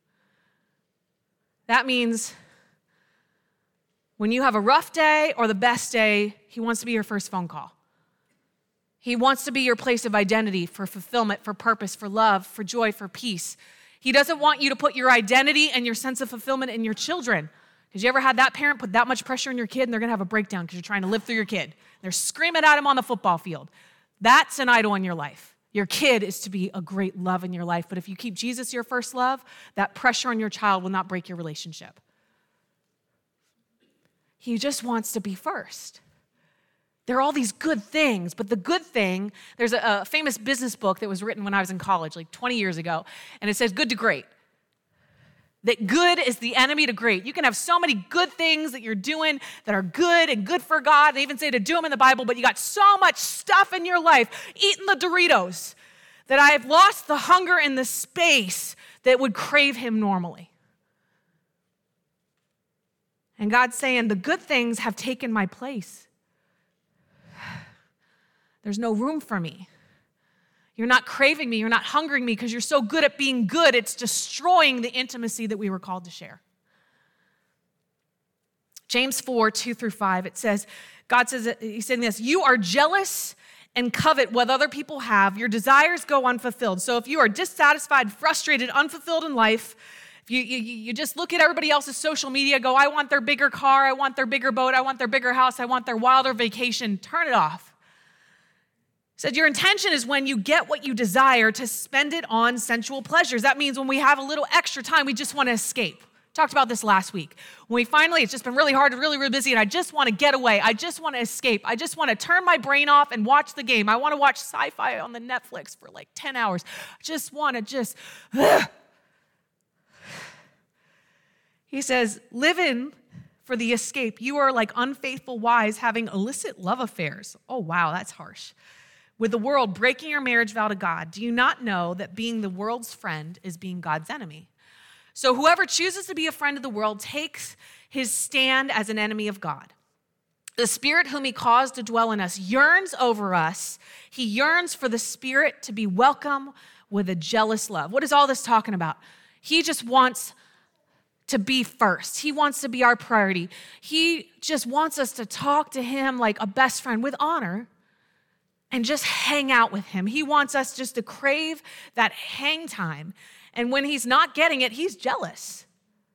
That means when you have a rough day or the best day, he wants to be your first phone call. He wants to be your place of identity for fulfillment, for purpose, for love, for joy, for peace. He doesn't want you to put your identity and your sense of fulfillment in your children. Because you ever had that parent put that much pressure on your kid and they're going to have a breakdown because you're trying to live through your kid. They're screaming at him on the football field. That's an idol in your life. Your kid is to be a great love in your life. But if you keep Jesus your first love, that pressure on your child will not break your relationship. He just wants to be first. There are all these good things, but the good thing, there's a famous business book that was written when I was in college, like 20 years ago, and it says good to great. That good is the enemy to great. You can have so many good things that you're doing that are good and good for God. They even say to do them in the Bible, but you got so much stuff in your life, eating the Doritos, that I have lost the hunger and the space that would crave him normally. And God's saying, the good things have taken my place. There's no room for me. You're not craving me. You're not hungering me because you're so good at being good. It's destroying the intimacy that we were called to share. James 4, 2 through 5, it says, God says, he's saying this, you are jealous and covet what other people have. Your desires go unfulfilled. So if you are dissatisfied, frustrated, unfulfilled in life, if you just look at everybody else's social media, go, I want their bigger car, I want their bigger boat, I want their bigger house, I want their wilder vacation, turn it off. Said your intention is when you get what you desire to spend it on sensual pleasures. That means when we have a little extra time, we just want to escape. Talked about this last week. When we finally, it's just been really hard and really, really busy, and I just want to get away. I just want to escape. I just want to turn my brain off and watch the game. I want to watch sci-fi on the Netflix for like 10 hours. I just want to He says, live in for the escape. You are like unfaithful wives having illicit love affairs. Oh, wow, that's harsh. With the world, breaking your marriage vow to God. Do you not know that being the world's friend is being God's enemy? So whoever chooses to be a friend of the world takes his stand as an enemy of God. The Spirit whom he caused to dwell in us yearns over us. He yearns for the Spirit to be welcome with a jealous love. What is all this talking about? He just wants to be first. He wants to be our priority. He just wants us to talk to him like a best friend with honor and just hang out with him. He wants us just to crave that hang time. And when he's not getting it, he's jealous.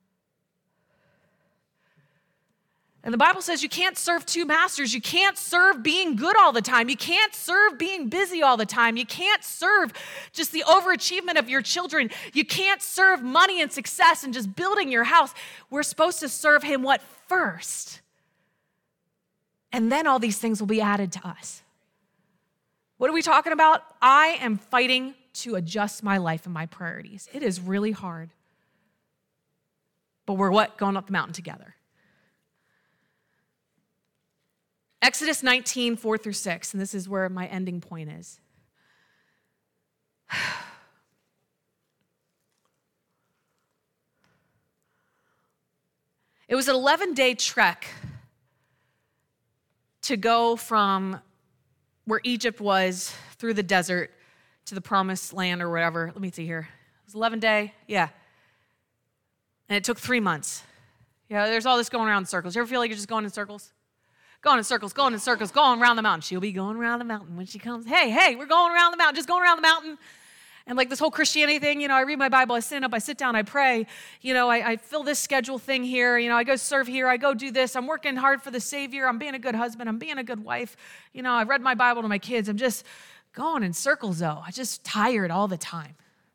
And the Bible says you can't serve two masters. You can't serve being good all the time. You can't serve being busy all the time. You can't serve just the overachievement of your children. You can't serve money and success and just building your house. We're supposed to serve him what? First. And then all these things will be added to us. What are we talking about? I am fighting to adjust my life and my priorities. It is really hard. But we're what? Going up the mountain together. Exodus 19, 4 through 6, and this is where my ending point is. It was an 11-day trek to go from where Egypt was through the desert to the promised land or whatever. Let me see here. It was 11-day, yeah. And it took 3 months. Yeah, there's all this going around in circles. You ever feel like you're just going in circles? Going in circles, going in circles, going around the mountain. She'll be going around the mountain when she comes. Hey, we're going around the mountain, just going around the mountain. And like this whole Christianity thing, I read my Bible, I stand up, I sit down, I pray. I fill this schedule thing here. I go serve here, I go do this. I'm working hard for the Savior. I'm being a good husband. I'm being a good wife. I read my Bible to my kids. I'm just going in circles, though. I'm just tired all the time.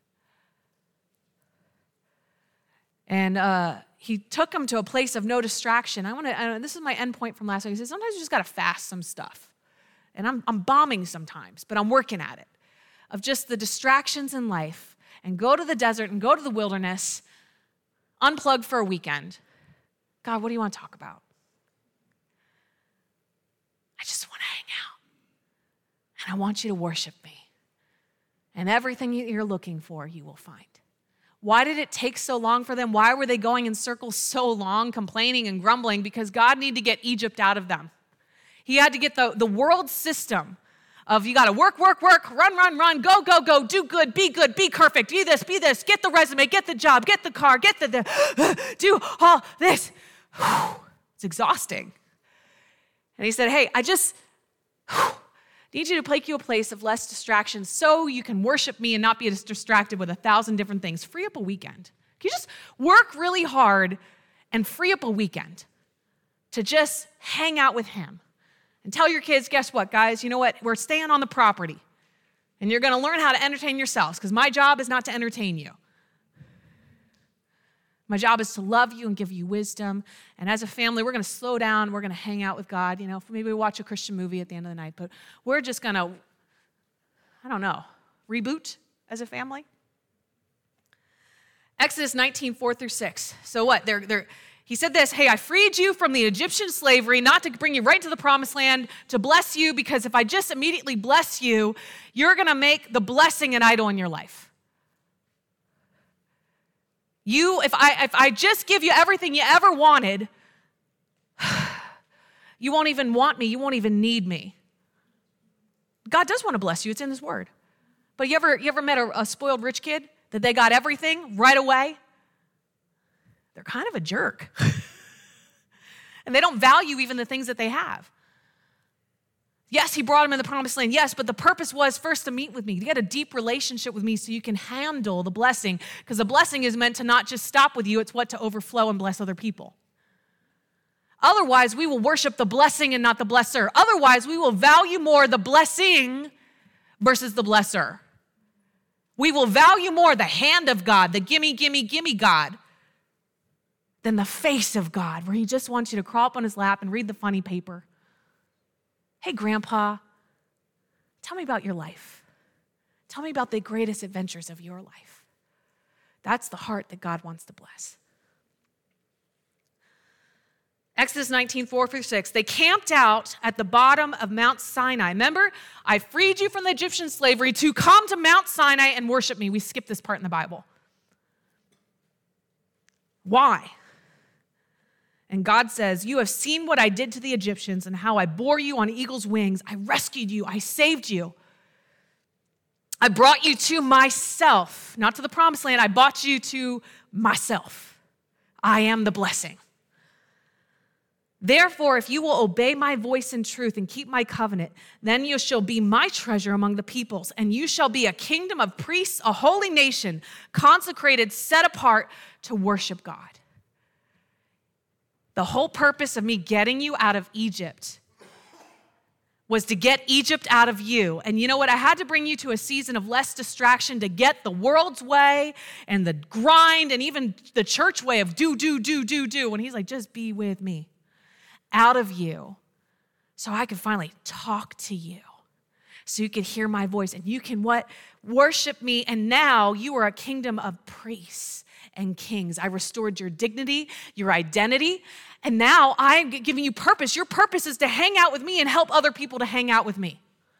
And he took him to a place of no distraction. This is my end point from last week. He said, sometimes you just got to fast some stuff. and I'm bombing sometimes, but I'm working at it, of just the distractions in life, and go to the desert and go to the wilderness, unplug for a weekend. God, what do you want to talk about? I just want to hang out, and I want you to worship me. And everything you're looking for, you will find. Why did it take so long for them? Why were they going in circles so long, complaining and grumbling? Because God needed to get Egypt out of them. He had to get the world system of you got to work, run, go, do good, be perfect, be this, get the resume, get the job, get the car, get do all this. It's exhausting. And he said, hey, I just need you to take you a place of less distractions so you can worship me and not be distracted with 1,000 different things. Free up a weekend. Can you just work really hard and free up a weekend to just hang out with him? And tell your kids, guess what, guys? You know what? We're staying on the property. And you're going to learn how to entertain yourselves because my job is not to entertain you. My job is to love you and give you wisdom. And as a family, we're going to slow down. We're going to hang out with God. You know, maybe we watch a Christian movie at the end of the night. But we're just going to, reboot as a family. Exodus 19, 4-6. So what? He said this, hey, I freed you from the Egyptian slavery, not to bring you right to the promised land, to bless you, because if I just immediately bless you, you're going to make the blessing an idol in your life. If I just give you everything you ever wanted, you won't even want me. You won't even need me. God does want to bless you. It's in his word. But you ever met a spoiled rich kid that they got everything right away? They're kind of a jerk. And they don't value even the things that they have. Yes, he brought him in the promised land. Yes, but the purpose was first to meet with me, to get a deep relationship with me so you can handle the blessing. Because the blessing is meant to not just stop with you, it's what to overflow and bless other people. Otherwise, we will worship the blessing and not the blesser. Otherwise, we will value more the blessing versus the blesser. We will value more the hand of God, the gimme God, than the face of God, where he just wants you to crawl up on his lap and read the funny paper. Hey, Grandpa, tell me about your life. Tell me about the greatest adventures of your life. That's the heart that God wants to bless. Exodus 19, 4-6. They camped out at the bottom of Mount Sinai. Remember, I freed you from the Egyptian slavery to come to Mount Sinai and worship me. We skipped this part in the Bible. Why? And God says, you have seen what I did to the Egyptians and how I bore you on eagle's wings. I rescued you. I saved you. I brought you to myself, not to the promised land. I brought you to myself. I am the blessing. Therefore, if you will obey my voice in truth and keep my covenant, then you shall be my treasure among the peoples, and you shall be a kingdom of priests, a holy nation, consecrated, set apart to worship God. The whole purpose of me getting you out of Egypt was to get Egypt out of you. And you know what? I had to bring you to a season of less distraction to get the world's way and the grind and even the church way of do. When he's like, just be with me. Out of you so I could finally talk to you. So you could hear my voice and you can what? Worship me. And now you are a kingdom of priests and kings. I restored your dignity, your identity, and now I'm giving you purpose. Your purpose is to hang out with me and help other people to hang out with me.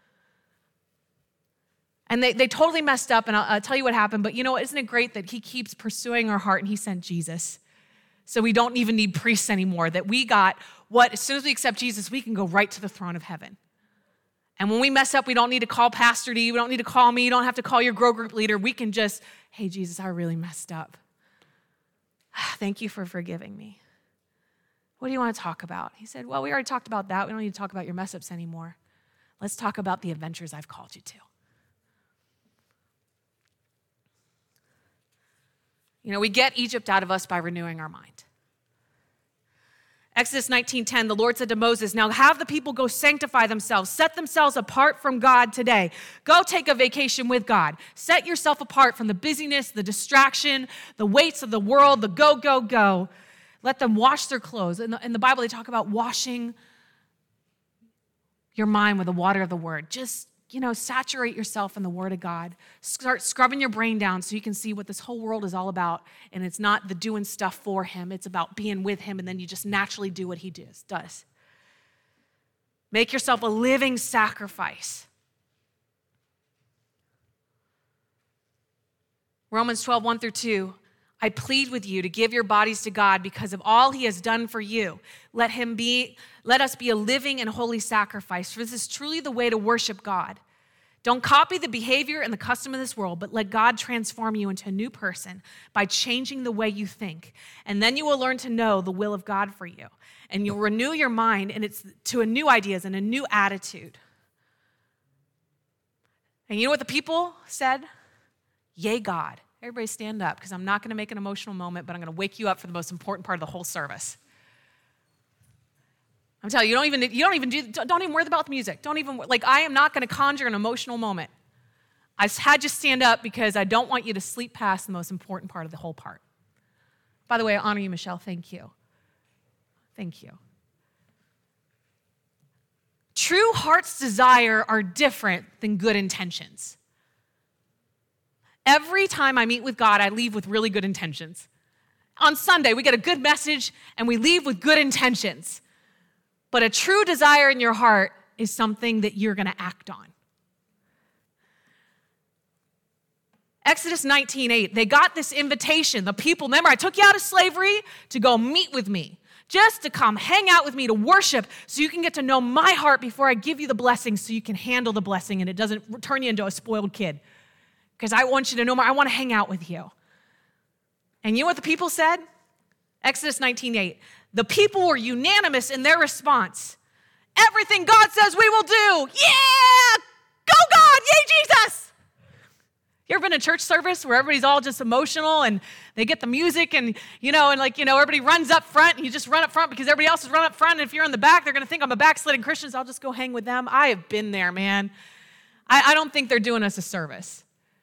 And they totally messed up, and I'll tell you what happened, but you know, isn't it great that he keeps pursuing our heart and he sent Jesus? So we don't even need priests anymore, that we got what, as soon as we accept Jesus, we can go right to the throne of heaven. And when we mess up, we don't need to call Pastor D, we don't need to call me, you don't have to call your grow group leader. We can just, hey, Jesus, I really messed up. Thank you for forgiving me. What do you want to talk about? He said, well, we already talked about that. We don't need to talk about your mess ups anymore. Let's talk about the adventures I've called you to. You know, we get Egypt out of us by renewing our mind. Exodus 19:10, the Lord said to Moses, now have the people go sanctify themselves, set themselves apart from God today. Go take a vacation with God. Set yourself apart from the busyness, the distraction, the weights of the world, the go. Let them wash their clothes. In the Bible, they talk about washing your mind with the water of the word. Just, saturate yourself in the word of God. Start scrubbing your brain down so you can see what this whole world is all about. And it's not the doing stuff for him. It's about being with him, and then you just naturally do what he does. Make yourself a living sacrifice. Romans 12, 1-2. I plead with you to give your bodies to God because of all he has done for you. Let us be a living and holy sacrifice, for this is truly the way to worship God. Don't copy the behavior and the custom of this world, but let God transform you into a new person by changing the way you think. And then you will learn to know the will of God for you. And you'll renew your mind, and it's to a new ideas and a new attitude. And you know what the people said? Yay, God. Everybody stand up, because I'm not going to make an emotional moment, but I'm going to wake you up for the most important part of the whole service. I'm telling you, don't even worry about the music. I am not going to conjure an emotional moment. I had you stand up because I don't want you to sleep past the most important part of the whole part. By the way, I honor you, Michelle. Thank you. Thank you. True heart's desire are different than good intentions. Every time I meet with God, I leave with really good intentions. On Sunday, we get a good message, and we leave with good intentions. But a true desire in your heart is something that you're going to act on. Exodus 19:8, they got this invitation. The people, remember, I took you out of slavery to go meet with me, just to come hang out with me, to worship, so you can get to know my heart before I give you the blessing, so you can handle the blessing and it doesn't turn you into a spoiled kid. Because I want you to know more. I want to hang out with you. And you know what the people said? Exodus 19:8. The people were unanimous in their response. Everything God says we will do. Yeah! Go God! Yay, Jesus! You ever been in a church service where everybody's all just emotional and they get the music and everybody runs up front and you just run up front because everybody else is running up front, and if you're in the back, they're going to think I'm a backsliding Christian, so I'll just go hang with them. I have been there, man. I don't think they're doing us a service.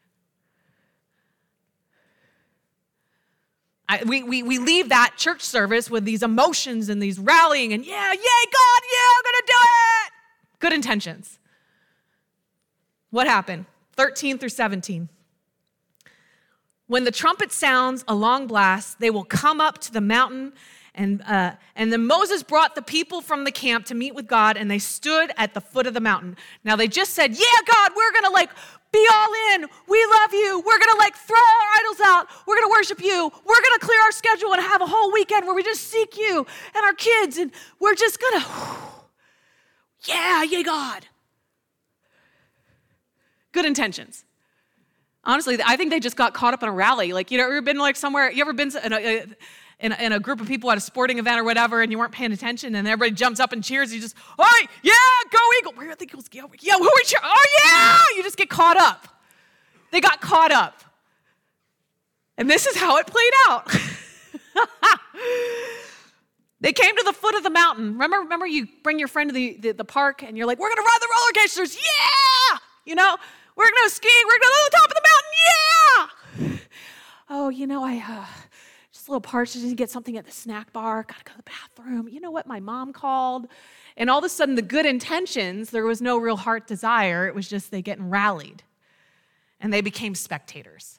We leave that church service with these emotions and these rallying and, yeah, yay, God, yeah, I'm going to do it. Good intentions. What happened? 13-17. When the trumpet sounds a long blast, they will come up to the mountain, and then Moses brought the people from the camp to meet with God, and they stood at the foot of the mountain. Now they just said, yeah, God, we're going to be all in. We love you. We're going to throw our idols out. We're going to worship you. We're going to clear our schedule and have a whole weekend where we just seek you and our kids, and we're just going to, yeah, God. Good intentions. Honestly, I think they just got caught up in a rally. Ever been somewhere, you ever been in a group of people at a sporting event or whatever, and you weren't paying attention, and everybody jumps up and cheers, you just, all right, yeah, go Eagle. Where are the Eagles? Yeah, who are we cheering? Oh, yeah! You just get caught up. They got caught up. And this is how it played out. They came to the foot of the mountain. Remember you bring your friend to the park, and you're like, we're going to ride the roller coasters. Yeah! We're going to ski. We're going to go to the top of the mountain. Yeah! Oh, I just a little parched. Just need to get something at the snack bar. Got to go to the bathroom. You know what? My mom called. And all of a sudden, the good intentions, there was no real heart desire. It was just they getting rallied. And they became spectators.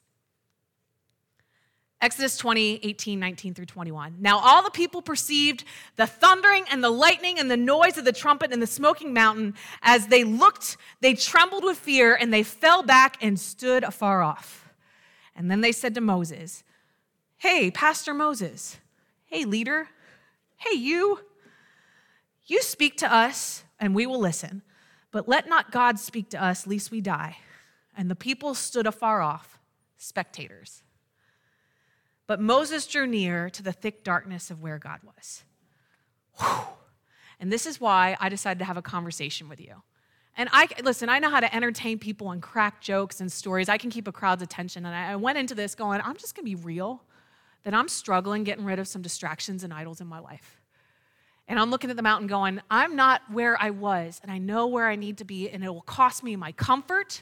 Exodus 20:18-19-21. Now all the people perceived the thundering and the lightning and the noise of the trumpet and the smoking mountain. As they looked, they trembled with fear, and they fell back and stood afar off. And then they said to Moses, hey, Pastor Moses, hey, leader, hey, you speak to us and we will listen, but let not God speak to us, lest we die. And the people stood afar off, spectators. But Moses drew near to the thick darkness of where God was. Whew. And this is why I decided to have a conversation with you. And I know how to entertain people and crack jokes and stories. I can keep a crowd's attention. And I went into this going, I'm just going to be real, that I'm struggling getting rid of some distractions and idols in my life. And I'm looking at the mountain going, I'm not where I was, and I know where I need to be, and it will cost me my comfort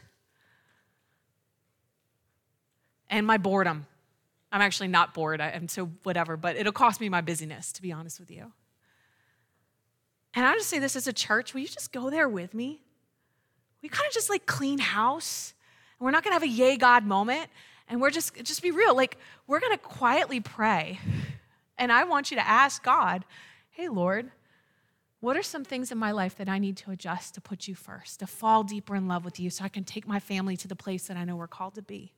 and my boredom. I'm actually not bored, I'm so whatever, but it'll cost me my busyness, to be honest with you. And I'll just say this as a church, will you just go there with me? We kind of just like clean house. And we're not going to have a yay God moment. And we're just be real. Like, we're going to quietly pray. And I want you to ask God, hey, Lord, what are some things in my life that I need to adjust to put you first, to fall deeper in love with you so I can take my family to the place that I know we're called to be?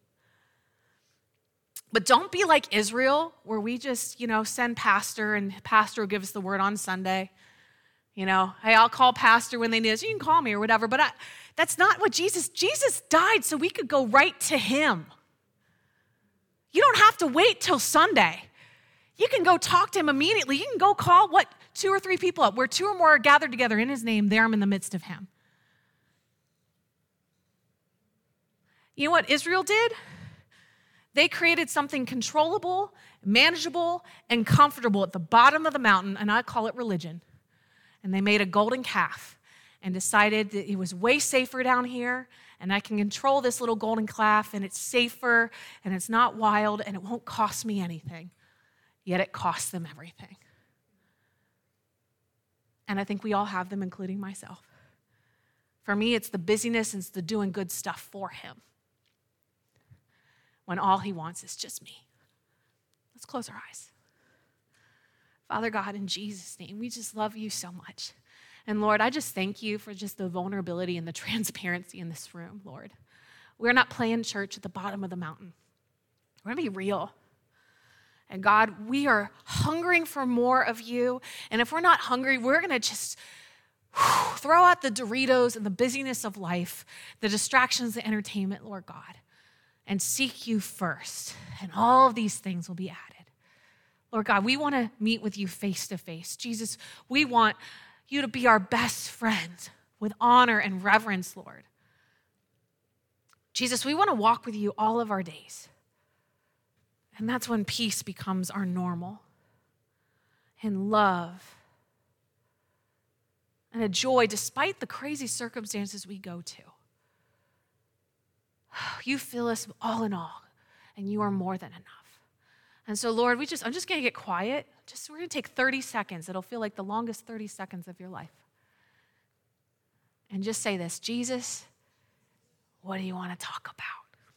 But don't be like Israel, where we just, send pastor and pastor will give us the word on Sunday. Hey, I'll call pastor when they need us. You can call me or whatever. But that's not what Jesus died so we could go right to him. You don't have to wait till Sunday. You can go talk to him immediately. You can go call 2 or 3 people up. Where 2 or more are gathered together in his name, there I'm in the midst of him. You know what Israel did? They created something controllable, manageable, and comfortable at the bottom of the mountain, and I call it religion. And they made a golden calf and decided that it was way safer down here, and I can control this little golden calf, and it's safer, and it's not wild, and it won't cost me anything. Yet it costs them everything. And I think we all have them, including myself. For me, it's the busyness and it's the doing good stuff for him, when all he wants is just me. Let's close our eyes. Father God, in Jesus' name, we just love you so much. And Lord, I just thank you for just the vulnerability and the transparency in this room, Lord. We're not playing church at the bottom of the mountain. We're going to be real. And God, we are hungering for more of you. And if we're not hungry, we're going to just throw out the Doritos and the busyness of life, the distractions, the entertainment, Lord God, and seek you first. And all of these things will be added. Lord God, we want to meet with you face to face. Jesus, we want you to be our best friend with honor and reverence, Lord. Jesus, we want to walk with you all of our days. And that's when peace becomes our normal, and love, and a joy despite the crazy circumstances we go to. You fill us all in all, and you are more than enough. And so, Lord, I'm just going to get quiet. We're going to take 30 seconds. It'll feel like the longest 30 seconds of your life. And just say this: Jesus, what do you want to talk about?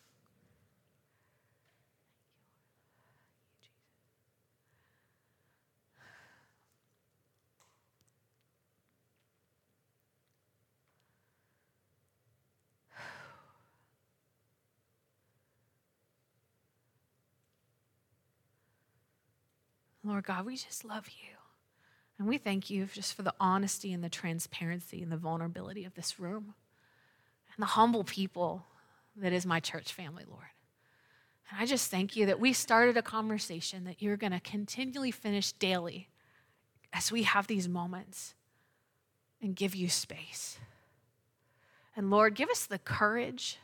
Lord God, we just love you. And we thank you just for the honesty and the transparency and the vulnerability of this room and the humble people that is my church family, Lord. And I just thank you that we started a conversation that you're going to continually finish daily as we have these moments and give you space. And Lord, give us the courage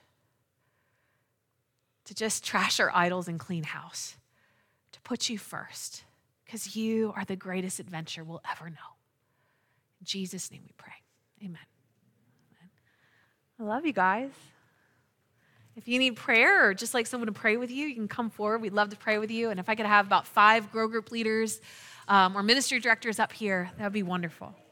to just trash our idols and clean house, to put you first, because you are the greatest adventure we'll ever know. In Jesus' name we pray. Amen. I love you guys. If you need prayer or just like someone to pray with you, you can come forward. We'd love to pray with you. And if I could have about 5 grow group leaders or ministry directors up here, that would be wonderful.